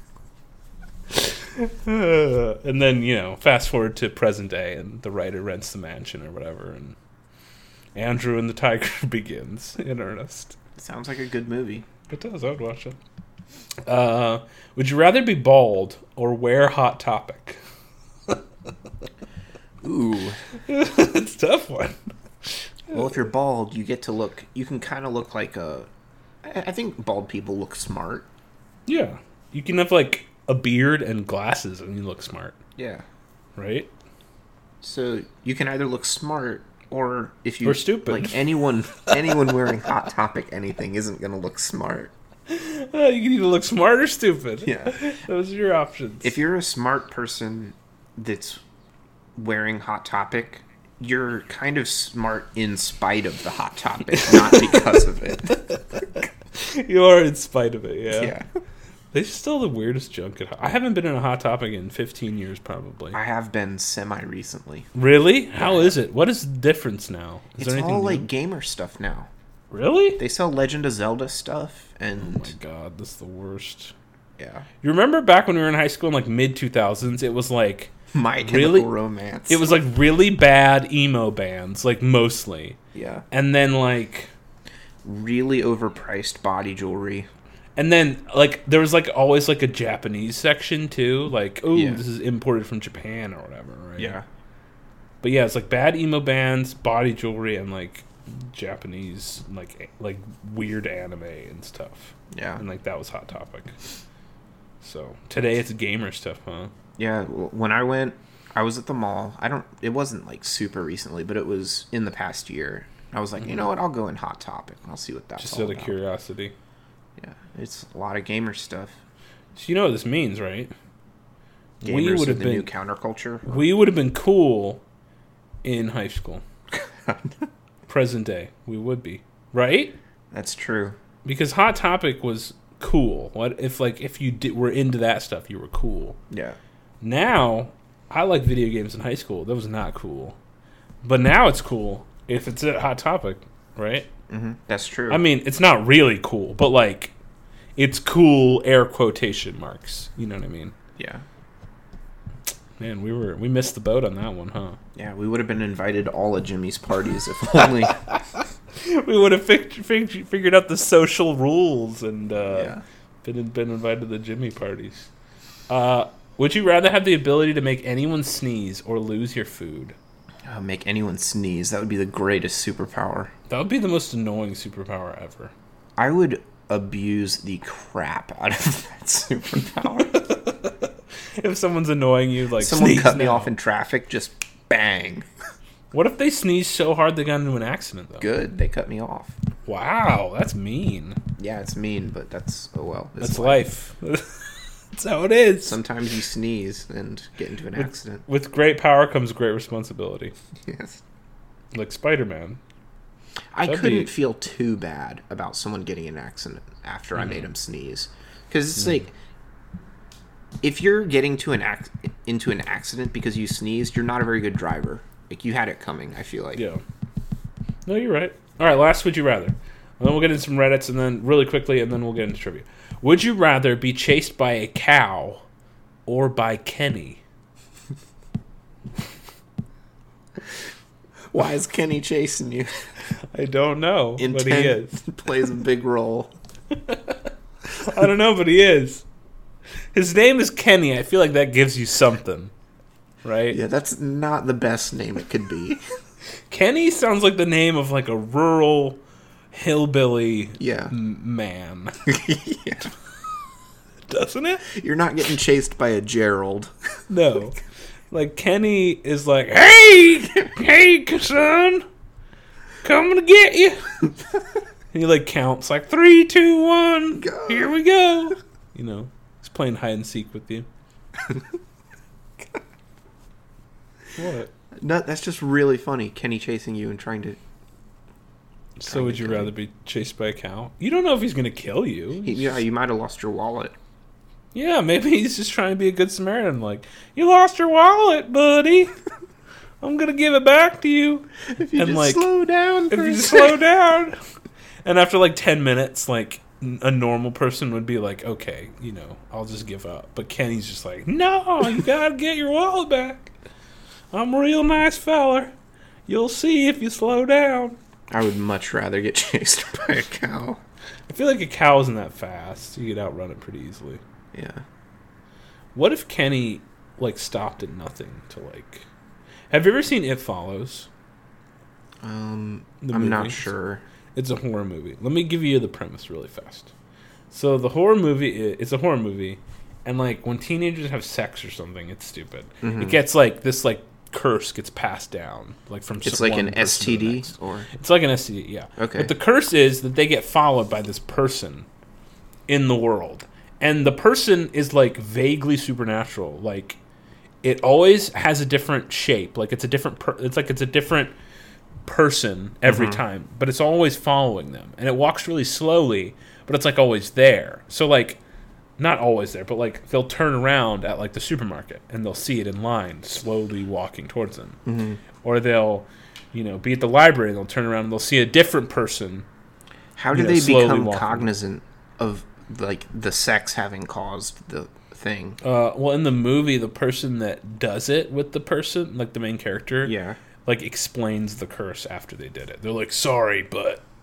And then fast forward to present day, and the writer rents the mansion or whatever, and Andrew and the Tiger begins in earnest. Sounds like a good movie. It does. I would watch it. Would you rather be bald or wear Hot Topic? Ooh. It's a tough one. Well, if you're bald, you can kind of look like I think bald people look smart. Yeah. You can have like a beard and glasses and you look smart. Yeah. Right? So you can either look smart or or stupid. Like anyone wearing Hot Topic anything isn't going to look smart. You can either look smart or stupid. Yeah. Those are your options. If you're a smart person that's wearing Hot Topic, you're kind of smart in spite of the Hot Topic, not because of it. You are in spite of it, yeah. Yeah. They still the weirdest junk at I haven't been in a Hot Topic in 15 years, probably. I have been semi-recently. Really? How is it? What is the difference now? It's all like gamer stuff now. Really? They sell Legend of Zelda stuff, and... Oh my god, this is the worst. Yeah. You remember back when we were in high school in like mid-2000s, it was like... My Chemical Romance. It was like really bad emo bands, like mostly. Yeah. And then like... really overpriced body jewelry. And then, like, there was, like, always, like, a Japanese section, too. Like, oh, this is imported from Japan or whatever, right? Yeah. But, yeah, it's, like, bad emo bands, body jewelry, and, like, Japanese, like weird anime and stuff. Yeah. And, like, that was Hot Topic. So, today it's gamer stuff, huh? Yeah, when I went, I was at the mall. It wasn't, like, super recently, but it was in the past year. I was like, you know what, I'll go in Hot Topic. I'll see what that's just all out of about. curiosity. Yeah, it's a lot of gamer stuff. So you know what this means, right? Gamers we would have been new counterculture. We would have been cool in high school. Present day, we would be, right? That's true. Because Hot Topic was cool. What if you were into that stuff, you were cool. Yeah. Now, I like video games in high school. That was not cool, but now it's cool if it's a Hot Topic, right? Mm-hmm. That's true. I mean, it's not really cool, but, like, it's cool, air quotation marks. You know what I mean? Yeah. Man, we missed the boat on that one, huh? Yeah, we would have been invited to all of Jimmy's parties if only. We would have figured out the social rules and been invited to the Jimmy parties. Would you rather have the ability to make anyone sneeze or lose your food? Make anyone sneeze. That would be the greatest superpower. That would be the most annoying superpower ever. I would abuse the crap out of that superpower. If someone's annoying you, like, someone cut me off in traffic, just bang. What if they sneezed so hard they got into an accident, though? Good, they cut me off. Wow, that's mean. Yeah, it's mean, but that's, oh well. That's life. That's how it is. Sometimes you sneeze and get into an accident. With great power comes great responsibility. Yes. Like Spider-Man. I couldn't feel too bad about someone getting in an accident after I made them sneeze. Because it's like, if you're getting into an accident because you sneezed, you're not a very good driver. Like, you had it coming, I feel like. Yeah. No, you're right. All right, last Would You Rather. And then we'll get into some Reddits, and then really quickly, and then we'll get into trivia. Would you rather be chased by a cow or by Kenny? Why is Kenny chasing you? I don't know, but he is. Plays a big role. I don't know, but he is. His name is Kenny. I feel like that gives you something, right? Yeah, that's not the best name it could be. Kenny sounds like the name of, like, a rural hillbilly man. Yeah. Doesn't it? You're not getting chased by a Gerald. No. Like, Kenny is like, hey, son, coming to get you. And he, like, counts, like, 3, 2, 1, go. Here we go. You know, he's playing hide and seek with you. What? No, that's just really funny. Kenny chasing you and trying to... So would you rather be chased by a cow? You don't know if he's going to kill you. You might have lost your wallet. Yeah, maybe he's just trying to be a good Samaritan. Like, you lost your wallet, buddy. I'm going to give it back to you. If you just slow down. If you just slow down. And after, like, 10 minutes, like, a normal person would be like, okay, you know, I'll just give up. But Kenny's just like, no, you got to get your wallet back. I'm a real nice feller. You'll see if you slow down. I would much rather get chased by a cow. I feel like a cow isn't that fast. You could outrun it pretty easily. Yeah. What if Kenny, like, stopped at nothing to, like... Have you ever seen It Follows? I'm not sure. It's a horror movie. Let me give you the premise really fast. So the horror movie, it's a horror movie, and, like, when teenagers have sex or something, it's stupid. Mm-hmm. It gets, like, this, like, curse gets passed down, like, from it's like an STD, or it's like an STD, yeah. Okay. But the curse is that they get followed by this person in the world, and the person is, like, vaguely supernatural. Like, it always has a different shape. Like, it's a different. It's a different person every time, but it's always following them, and it walks really slowly, but it's, like, always there. So, like, not always there, but, like, they'll turn around at, like, the supermarket, and they'll see it in line, slowly walking towards them. Mm-hmm. Or they'll, you know, be at the library, and they'll turn around, and they'll see a different person. How do they become cognizant of, like, the sex having caused the thing? Well, in the movie, the person that does it with the person, like, the main character, yeah, like, explains the curse after they did it. They're like, sorry, but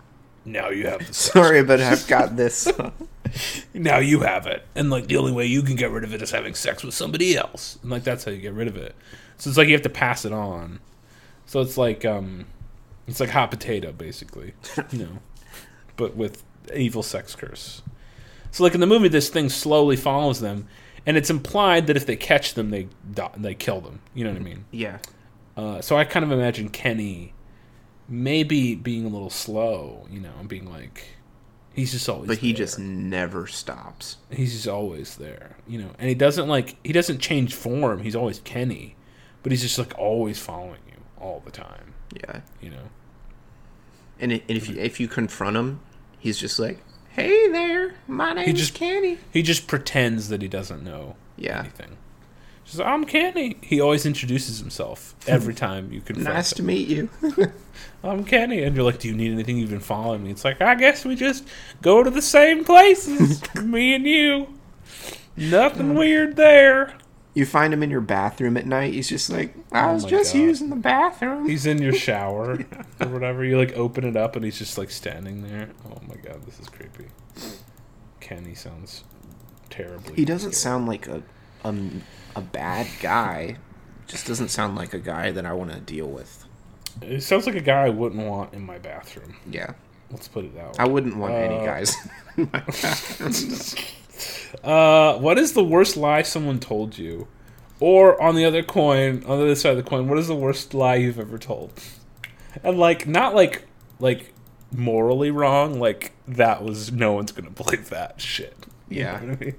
now you have the sex. Sorry, but I've got this. Now you have it. And, like, the only way you can get rid of it is having sex with somebody else. And, like, that's how you get rid of it. So it's like you have to pass it on. So it's like hot potato, basically. You know. But with evil sex curse. So, like, in the movie, this thing slowly follows them. And it's implied that if they catch them, they kill them. You know what I mean? Yeah. So I kind of imagine Kenny maybe being a little slow, you know, and being like, he's just always But he there. just never stops. He's just always there, you know. And he doesn't change form. He's always Kenny. But he's just, like, always following you all the time. Yeah. You know? And if you confront him, he's just like, hey there, my name's Kenny. He just pretends that he doesn't know anything. Just, I'm Kenny. He always introduces himself every time you confront him. Nice to meet you. I'm Kenny. And you're like, do you need anything? You've been following me. It's like, I guess we just go to the same places, me and you. Nothing weird there. You find him in your bathroom at night. He's just like, I was just using the bathroom. He's in your shower or whatever. You, like, open it up and he's just, like, standing there. Oh, my God. This is creepy. Kenny sounds terribly. He doesn't sound like a bad guy. Just doesn't sound like a guy that I want to deal with. It sounds like a guy I wouldn't want in my bathroom. Yeah. Let's put it that way. I wouldn't want any guys in my bathroom. What is the worst lie someone told you? Or on the other side of the coin, what is the worst lie you've ever told? And, like, not like morally wrong, like that was no one's gonna believe that shit. Yeah. You know what I mean?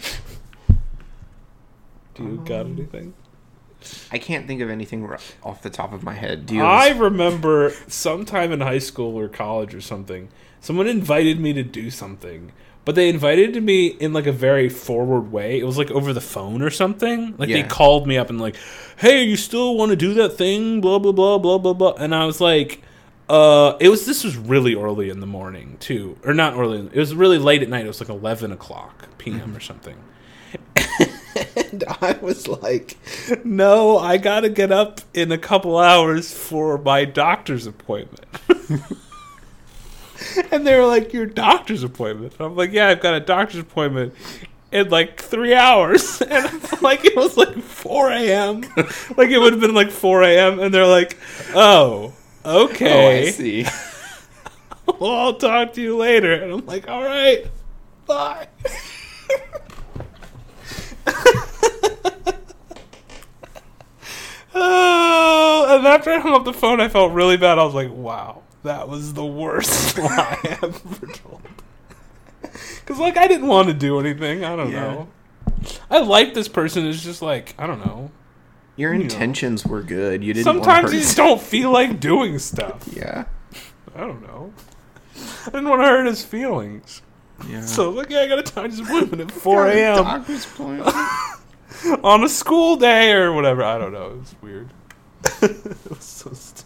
Do you got anything? I can't think of anything off the top of my head. I remember sometime in high school or college or something, someone invited me to do something. But they invited me in, like, a very forward way. It was, like, over the phone or something. Like, they called me up and, like, hey, you still want to do that thing? Blah, blah, blah, blah, blah, blah. And I was like, this was really early in the morning, too. Or not early. It was really late at night. It was, like, 11 o'clock p.m. or something. And I was like, no, I got to get up in a couple hours for my doctor's appointment. And they were like, your doctor's appointment? And I'm like, yeah, I've got a doctor's appointment in, like, 3 hours. And like, it was like 4 a.m. Like, it would have been like 4 a.m. And they're like, oh, okay. Oh, I see. Well, I'll talk to you later. And I'm like, all right, bye. And after I hung up the phone, I felt really bad. I was like, wow. That was the worst lie I ever told. Because, like, I didn't want to do anything. I don't know. I like this person. It's just like, I don't know. Your intentions were good. You didn't. Sometimes you just don't feel like doing stuff. Yeah. I don't know. I didn't want to hurt his feelings. Yeah. So, like, yeah, I got a doctor's appointment at 4 a.m. Doctor's appointment. On a school day or whatever. I don't know. It was weird. It was so stupid.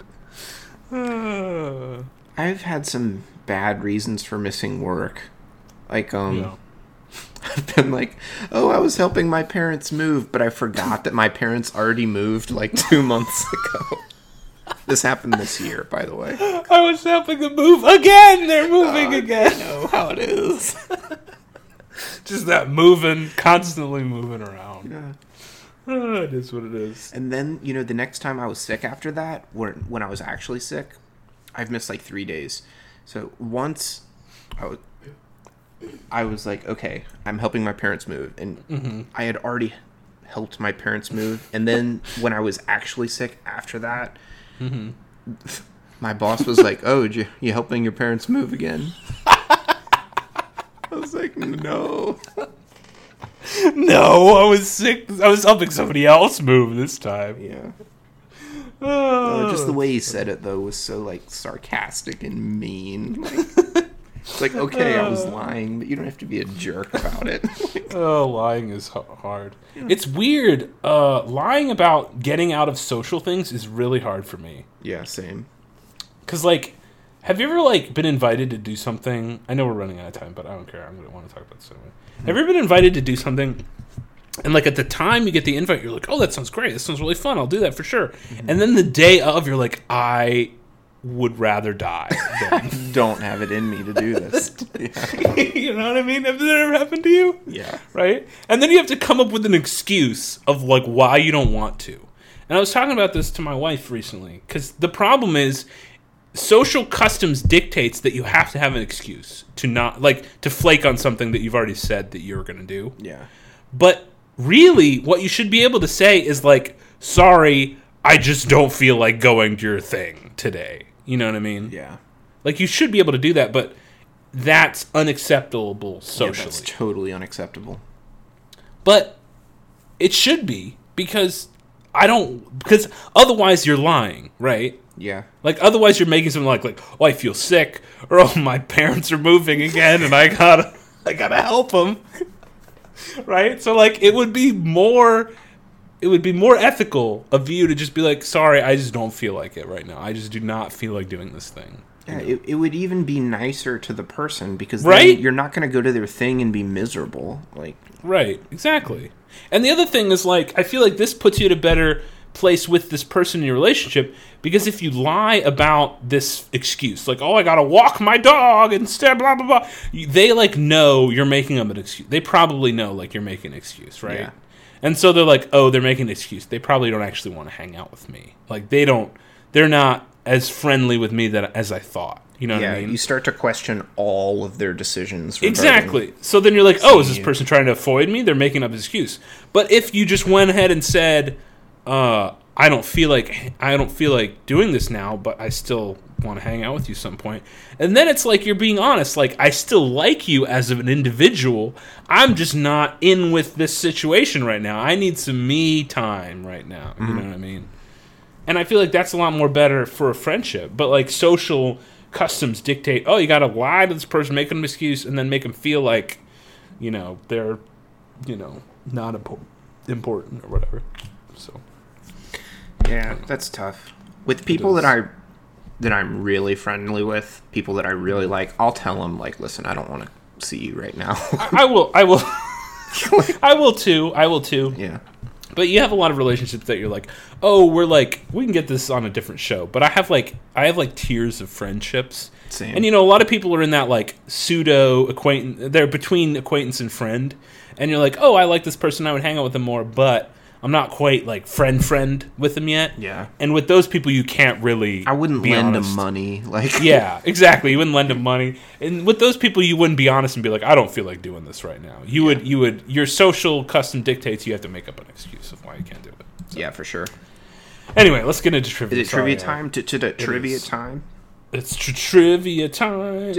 I've had some bad reasons for missing work. Like, I've been like, oh, I was helping my parents move, but I forgot that my parents already moved like 2 months ago. This happened this year, by the way. I was helping them move again. They're moving again. I know how it is. Just that constantly moving around. Yeah. It is what it is. And then, the next time I was sick after that, when I was actually sick, I've missed like 3 days. So once I was like, okay, I'm helping my parents move. And I had already helped my parents move. And then when I was actually sick after that, my boss was like, oh, you helping your parents move again? I was like, no. No, I was sick. I was helping somebody else move this time. Yeah. Just the way he said it, though, was so, like, sarcastic and mean. Like, it's like, okay, I was lying, but you don't have to be a jerk about it. Lying is hard. Yeah. It's weird. Lying about getting out of social things is really hard for me. Yeah, same. Because, like, have you ever, like, been invited to do something? I know we're running out of time, but I don't care. I'm going to want to talk about this anyway. Have you ever been invited to do something, and, like, at the time you get the invite, you're like, oh, that sounds great. This sounds really fun. I'll do that for sure. And then the day of, you're like, I would rather die than... Don't have it in me to do this. Yeah. You know what I mean? Have that ever happened to you? Yeah. Right? And then you have to come up with an excuse of, like, why you don't want to. And I was talking about this to my wife recently, because the problem is social customs dictates that you have to have an excuse to not, like, to flake on something that you've already said that you're going to do. Yeah. But really, what you should be able to say is, like, sorry, I just don't feel like going to your thing today. You know what I mean? Yeah. Like, you should be able to do that, but that's unacceptable socially. Yeah, that's totally unacceptable. But it should be, because otherwise you're lying, right? Yeah. Like, otherwise you're making something like, oh, I feel sick, or oh, my parents are moving again, and I gotta help them. Right? So, like, it would be more ethical of you to just be like, sorry, I just don't feel like it right now. I just do not feel like doing this thing. Yeah, it would even be nicer to the person, because right? then you're not going to go to their thing and be miserable. Like, right, exactly. And the other thing is, like, I feel like this puts you at a better place with this person in your relationship, because if you lie about this excuse, like, oh, I gotta walk my dog instead, blah blah blah, they, like, know you're making up an excuse. They probably know, like, you're making an excuse, right? Yeah. And so they're like, oh, they're making an excuse. They probably don't actually want to hang out with me. Like, they're not as friendly with me as I thought. You know what I mean? You start to question all of their decisions. Exactly. So then you're like, oh, is this person trying to avoid me? They're making up an excuse. But if you just went ahead and said, I don't feel like doing this now, but I still want to hang out with you some point. And then it's like you're being honest. Like, I still like you as an individual. I'm just not in with this situation right now. I need some me time right now. You know what I mean? And I feel like that's a lot more better for a friendship. But, like, social customs dictate, oh, you got to lie to this person, make them an excuse, and then make them feel like, you know, they're, you know, not important or whatever. So... yeah, that's tough. With people that I'm really friendly with, people that I really like, I'll tell them, like, listen, I don't want to see you right now. I will. I will too. Yeah. But you have a lot of relationships that you're like, oh, we can get this on a different show. But I have tiers of friendships. Same. And, you know, a lot of people are in that, like, pseudo acquaintance. They're between acquaintance and friend. And you're like, oh, I like this person, I would hang out with them more, but I'm not quite, like, friend with them yet. Yeah. And with those people, you can't really I wouldn't be lend honest. them money. Like, yeah, exactly. You wouldn't lend them money. And with those people, you wouldn't be honest and be like, I don't feel like doing this right now. You would, your social custom dictates you have to make up an excuse of why you can't do it. So. Yeah, for sure. Anyway, let's get into trivia. Is it trivia time? To trivia is. time? It's trivia time.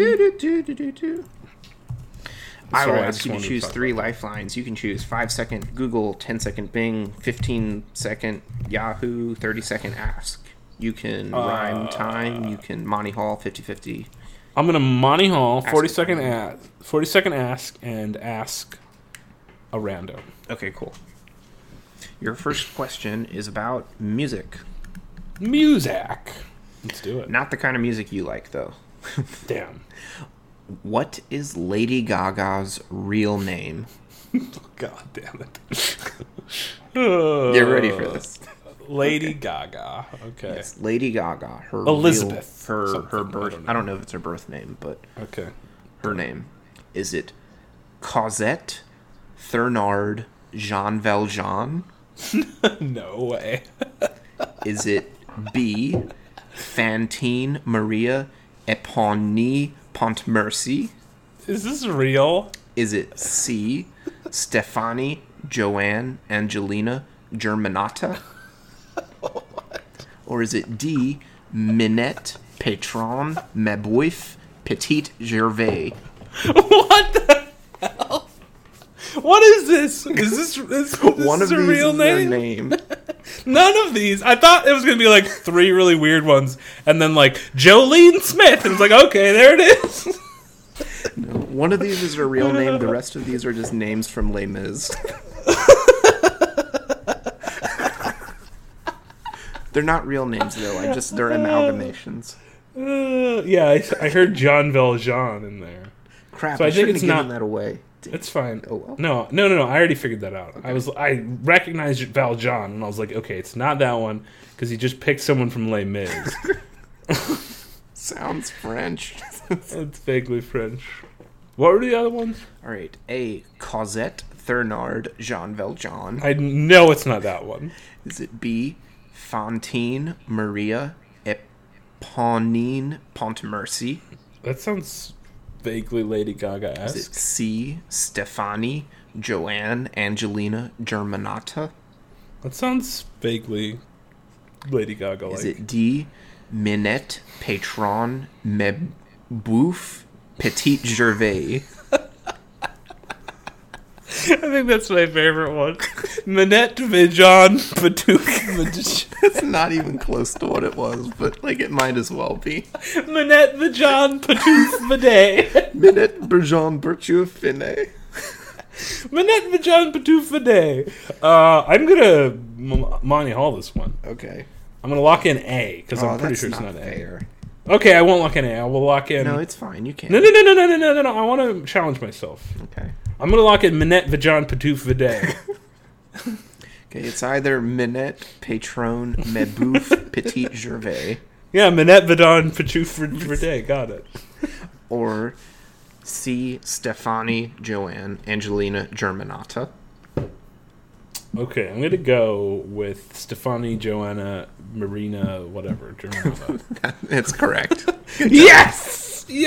I will ask you to choose 3 lifelines. You can choose 5-second Google, 10-second Bing, 15-second Yahoo, 30-second Ask. You can rhyme time. You can Monty Hall, 50-50. I'm going to Monty Hall, 40-second Ask, and ask a rando. Okay, cool. Your first question is about music. Music. Let's do it. Not the kind of music you like, though. Damn. What is Lady Gaga's real name? God damn it. Get ready for this. Lady Gaga. Okay. Yes, Lady Gaga. Her Elizabeth. Her birth. I don't know if it's her birth name, but okay. Her name. Is it Cosette Bernard Jean Valjean? No way. Is it B. Fantine Maria Eponine Pontmercy? Is this real? Is it C. Stefani Joanne Angelina Germanata? Or is it D. Minette Patron Mabouf Petit Gervais? What the hell? What is this? Is this One of a these real is name? their name. None of these. I thought it was going to be like 3 really weird ones, and then like Jolene Smith, and it's like, okay, there it is. No, one of these is her real name. The rest of these are just names from Les Mis. They're not real names though. They're amalgamations. Yeah, I heard Jean Valjean in there. Crap! So I think shouldn't it's have not. given that away. It's fine. Oh well. No. I already figured that out. Okay. I recognized Valjean, and I was like, okay, it's not that one because he just picked someone from Les Mis. Sounds French. It's vaguely French. What were the other ones? All right. A. Cosette Bernard Jean Valjean. I know it's not that one. Is it B. Fantine Maria Eponine Pontmercy? That sounds vaguely Lady Gaga-esque. Is it C. Stefani Joanne Angelina Germanata? That sounds vaguely Lady Gaga-like. Is it D. Minette Patron Mebouf Petit Gervais? I think that's my favorite one. Minette Vijon Patouk. It's not even close to what it was, but like it might as well be. Minette Vijon Patouk Bidet. Minette Bergeon Bertu Finet. Minette Vijon Patouk Bidet. I'm gonna Monty Hall this one. Okay. I'm gonna lock in A because I'm pretty sure it's not fair. A. Okay, I won't lock in A. I will lock in. No, it's fine. You can. No. I want to challenge myself. Okay. I'm gonna lock in Minette Vijon Patouf Bidet. Okay, it's either Minette Patron Mebouf Petit Gervais. Yeah, Minette Vijon Patouf Bidet. Got it. Or C. Stefani Joanne Angelina Germanata. Okay, I'm gonna go with Stefani Joanna Marina whatever Germanata. That's correct. Yes.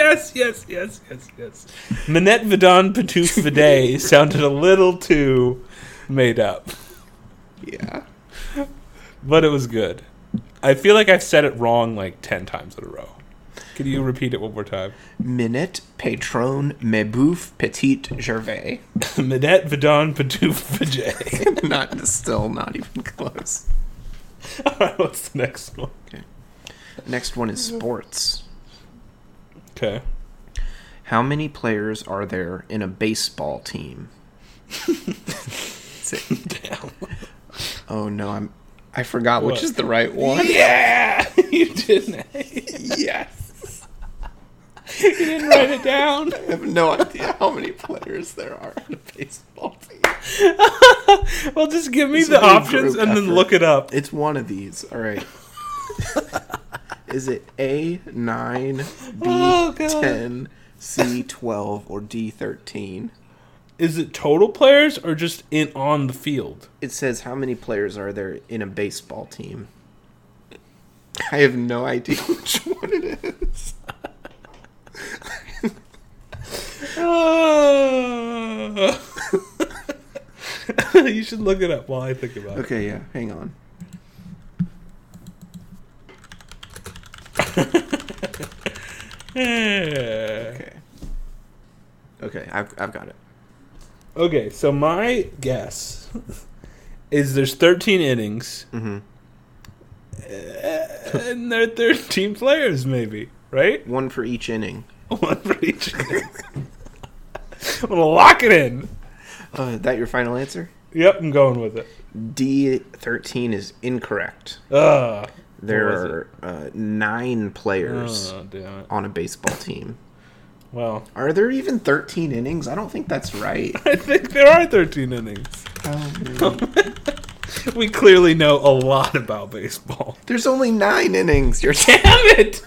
Minette Vidon Patouf Bidet sounded a little too made up. Yeah. But it was good. I feel like I've said it wrong like 10 times in a row. Can you repeat it one more time? Minette Patron Mebouf Petit Gervais. Minette Vidon Patouf Bidet. Not even close. Alright, what's the next one? Okay. Next one is sports. Okay. How many players are there in a baseball team? Damn. Oh no, I forgot which is the right one. Yeah, you didn't. Yes. You didn't write it down. I have no idea how many players there are in a baseball team. Well, just give me the options and then look it up. It's one of these. All right. Is it A, 9, B, 10, C, 12, or D, 13? Is it total players or just on the field? It says how many players are there in a baseball team. I have no idea which one it is. You should look it up while I think about it. Okay, yeah. Hang on. Okay, I've got it. Okay, so my guess is there's 13 innings. Mm-hmm. And there are 13 players, maybe, right? One for each inning. One for each inning. I'm gonna lock it in. Is that your final answer? Yep, I'm going with it. D13 is incorrect. There are 9 players on a baseball team. Well, are there even 13 innings? I don't think that's right. I think there are 13 innings. We clearly know a lot about baseball. There's only 9 innings. You're damn it!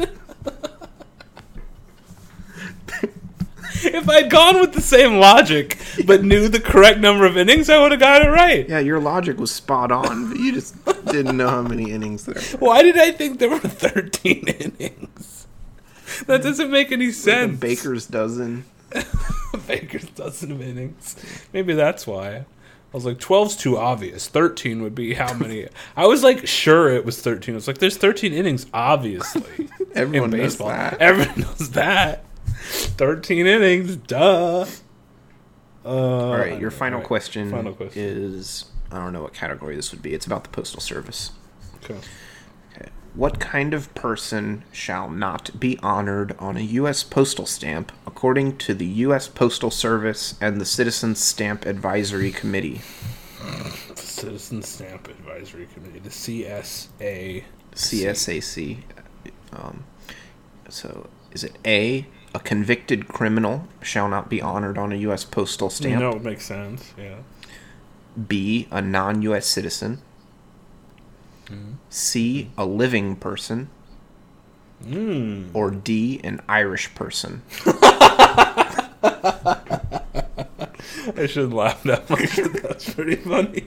If I'd gone with the same logic, but knew the correct number of innings, I would have got it right. Yeah, your logic was spot on, but you just didn't know how many innings there were. Why did I think there were 13 innings? That doesn't make any sense. Like a baker's dozen. Baker's dozen of innings. Maybe that's why. I was like, 12's too obvious. 13 would be how many? I was like, sure it was 13. I was like, there's 13 innings, obviously. Everyone in baseball. knows that. Everyone knows that. 13 innings, duh. All right, your final question question is, I don't know what category this would be. It's about the Postal Service. Okay. What kind of person shall not be honored on a U.S. postal stamp according to the U.S. Postal Service and the Citizen Stamp Advisory Committee? The Citizen Stamp Advisory Committee, the CSA. CSAC. So, is it A, a convicted criminal shall not be honored on a U.S. postal stamp? No, it makes sense, yeah. B, a non-U.S. citizen. C, a living person. Or D, an Irish person. I shouldn't laugh that much. That's pretty funny.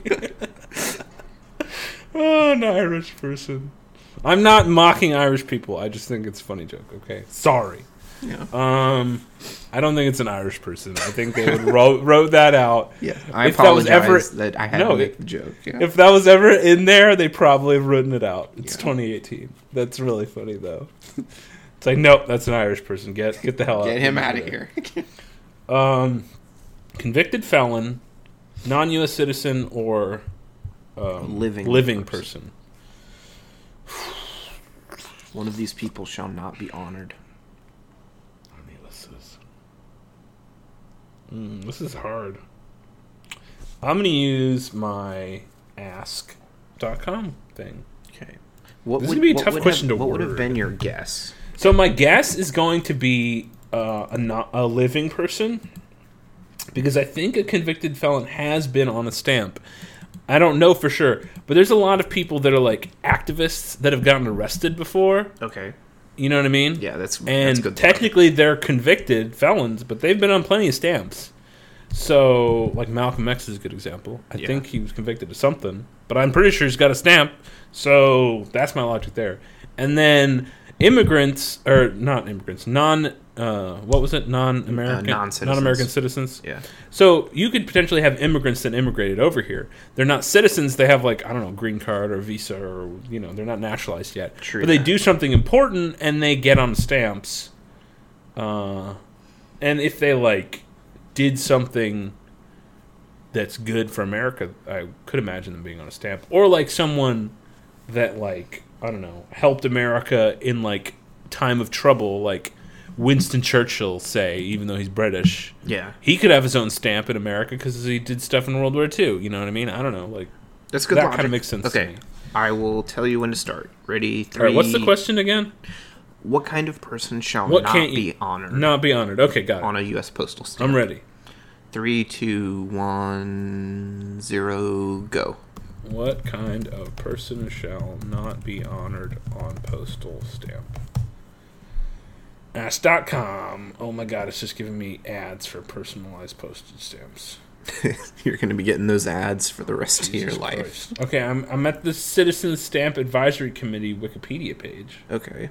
Oh, an Irish person. I'm not mocking Irish people. I just think it's a funny joke, okay? Sorry. Yeah. I don't think it's an Irish person. I think they wrote that out. Yeah, I apologize that I had to make the joke. Yeah. If that was ever in there, they probably have written it out. It's 2018. That's really funny, though. It's like, nope, that's an Irish person. Get the hell out. Get him out of here. Convicted felon, non-U.S. citizen, or living person. One of these people shall not be honored. This is hard. I'm going to use my ask.com thing. Okay. This is going to be a tough question to word. What would have been your guess? So my guess is going to be a living person, because I think a convicted felon has been on a stamp. I don't know for sure, but there's a lot of people that are like activists that have gotten arrested before. Okay. You know what I mean? Yeah, that's good. Technically, they're convicted felons, but they've been on plenty of stamps. So, like Malcolm X is a good example. I think he was convicted of something, but I'm pretty sure he's got a stamp. So that's my logic there. And then immigrants, or not immigrants, non-American, non-citizens. Non-American citizens. Yeah. So you could potentially have immigrants that immigrated over here. They're not citizens. They have like, I don't know, green card or visa, or they're not naturalized yet. True. But they do something important and they get on stamps. And if they like did something that's good for America, I could imagine them being on a stamp. Or like someone that like, I don't know, helped America in like time of trouble, like Winston Churchill, say, even though he's British. Yeah. He could have his own stamp in America because he did stuff in World War II. You know what I mean? I don't know. Like, that's good. That kind of makes sense to me. I will tell you when to start. Ready? 3. All right, what's the question again? What kind of person shall not be honored? Not be honored. Okay, got it. On a U.S. postal stamp. I'm ready. 3, 2, 1, 0, go. What kind of person shall not be honored on postal stamp? Ask.com. Oh my god, it's just giving me ads for personalized postage stamps. You're going to be getting those ads for the rest of your life. Christ. Okay, I'm at the Citizen Stamp Advisory Committee Wikipedia page. Okay.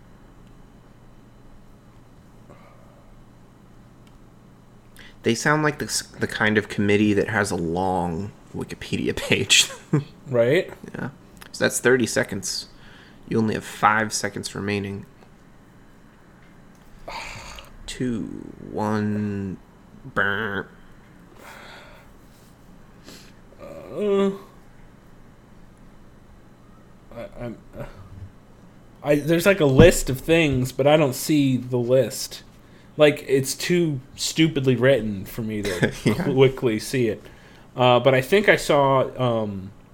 They sound like the kind of committee that has a long Wikipedia page. Right? Yeah. So that's 30 seconds. You only have 5 seconds remaining. 2, 1, burn. There's like a list of things, but I don't see the list. Like, it's too stupidly written for me to quickly see it. But I think I saw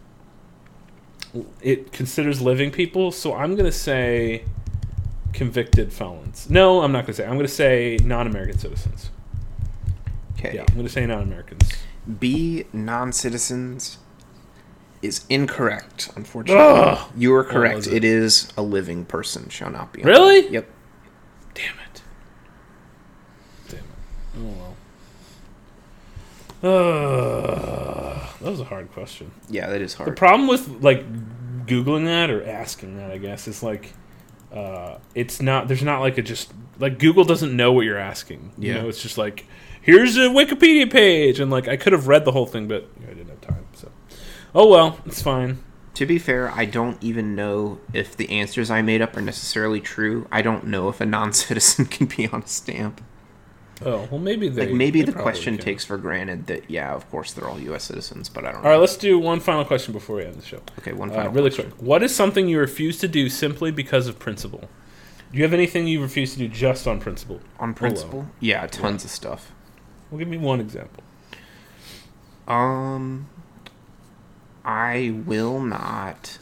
it considers living people, so I'm going to say convicted felons. No, I'm not going to say. I'm going to say non-American citizens. Okay. Yeah, I'm going to say non-Americans. B, non-citizens, is incorrect, unfortunately. Ugh! You are correct. It is a living person shall not be honored. Really? Yep. Damn it. Oh, well. That was a hard question. Yeah, that is hard. The problem with, like, Googling that or asking that, I guess, is, like, it's not, there's not, like, like, Google doesn't know what you're asking. Yeah. You know, it's just like, here's a Wikipedia page, and, like, I could have read the whole thing, but I didn't have time, so. Oh, well, it's fine. To be fair, I don't even know if the answers I made up are necessarily true. I don't know if a non-citizen can be on a stamp. Oh, well, maybe maybe the question takes for granted that, yeah, of course, they're all U.S. citizens, but I don't know. All right, let's do one final question before we end the show. Okay, one final really question. quick. What is something you refuse to do simply because of principle? Do you have anything you refuse to do just on principle? On principle? Yeah, tons of stuff. Well, give me one example. I will not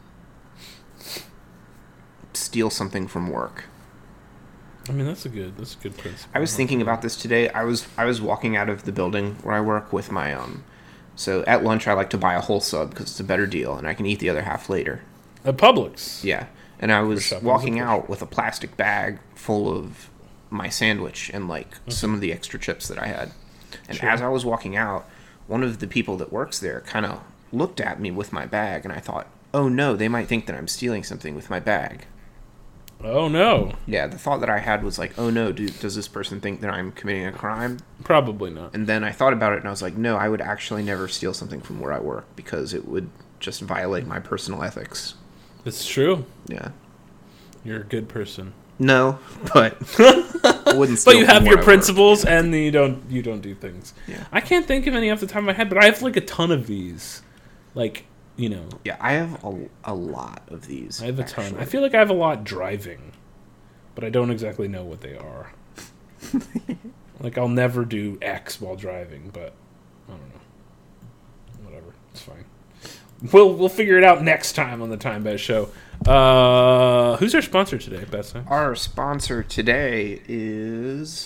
steal something from work. I mean, that's a good principle. I was thinking about this today. I was walking out of the building where I work with my so at lunch I like to buy a whole sub because it's a better deal and I can eat the other half later. At Publix. Yeah. And I was walking out with a plastic bag full of my sandwich and like some of the extra chips that I had. And as I was walking out, one of the people that works there kind of looked at me with my bag, and I thought, oh no, they might think that I'm stealing something with my bag. Oh no. Yeah, the thought that I had was like, oh no, does this person think that I'm committing a crime? Probably not. And then I thought about it, and I was like, no, I would actually never steal something from where I work because it would just violate my personal ethics. It's true. Yeah. You're a good person. No, but I wouldn't steal. But you have your principles, and you don't do things. Yeah. I can't think of any off the top of my head, but I have like a ton of these. Like, you know. Yeah, I have a lot of these. I have a ton. I feel like I have a lot driving, but I don't exactly know what they are. Like, I'll never do X while driving, but I don't know. Whatever. It's fine. We'll figure it out next time on the Time Best Show. Who's our sponsor today, Betsy? Our sponsor today is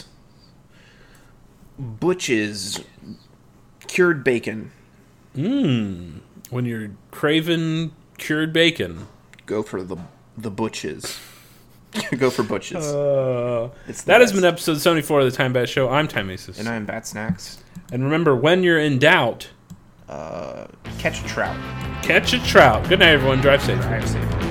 Butch's Cured Bacon. When you're craving cured bacon, go for the Butch's. Go for Butch's. That has been episode 74 of the Time Best Show. I'm Time Aces. And I'm Bat Snacks. And remember, when you're in doubt, catch a trout. Catch a trout. Good night, everyone. Drive safe. Drive safe.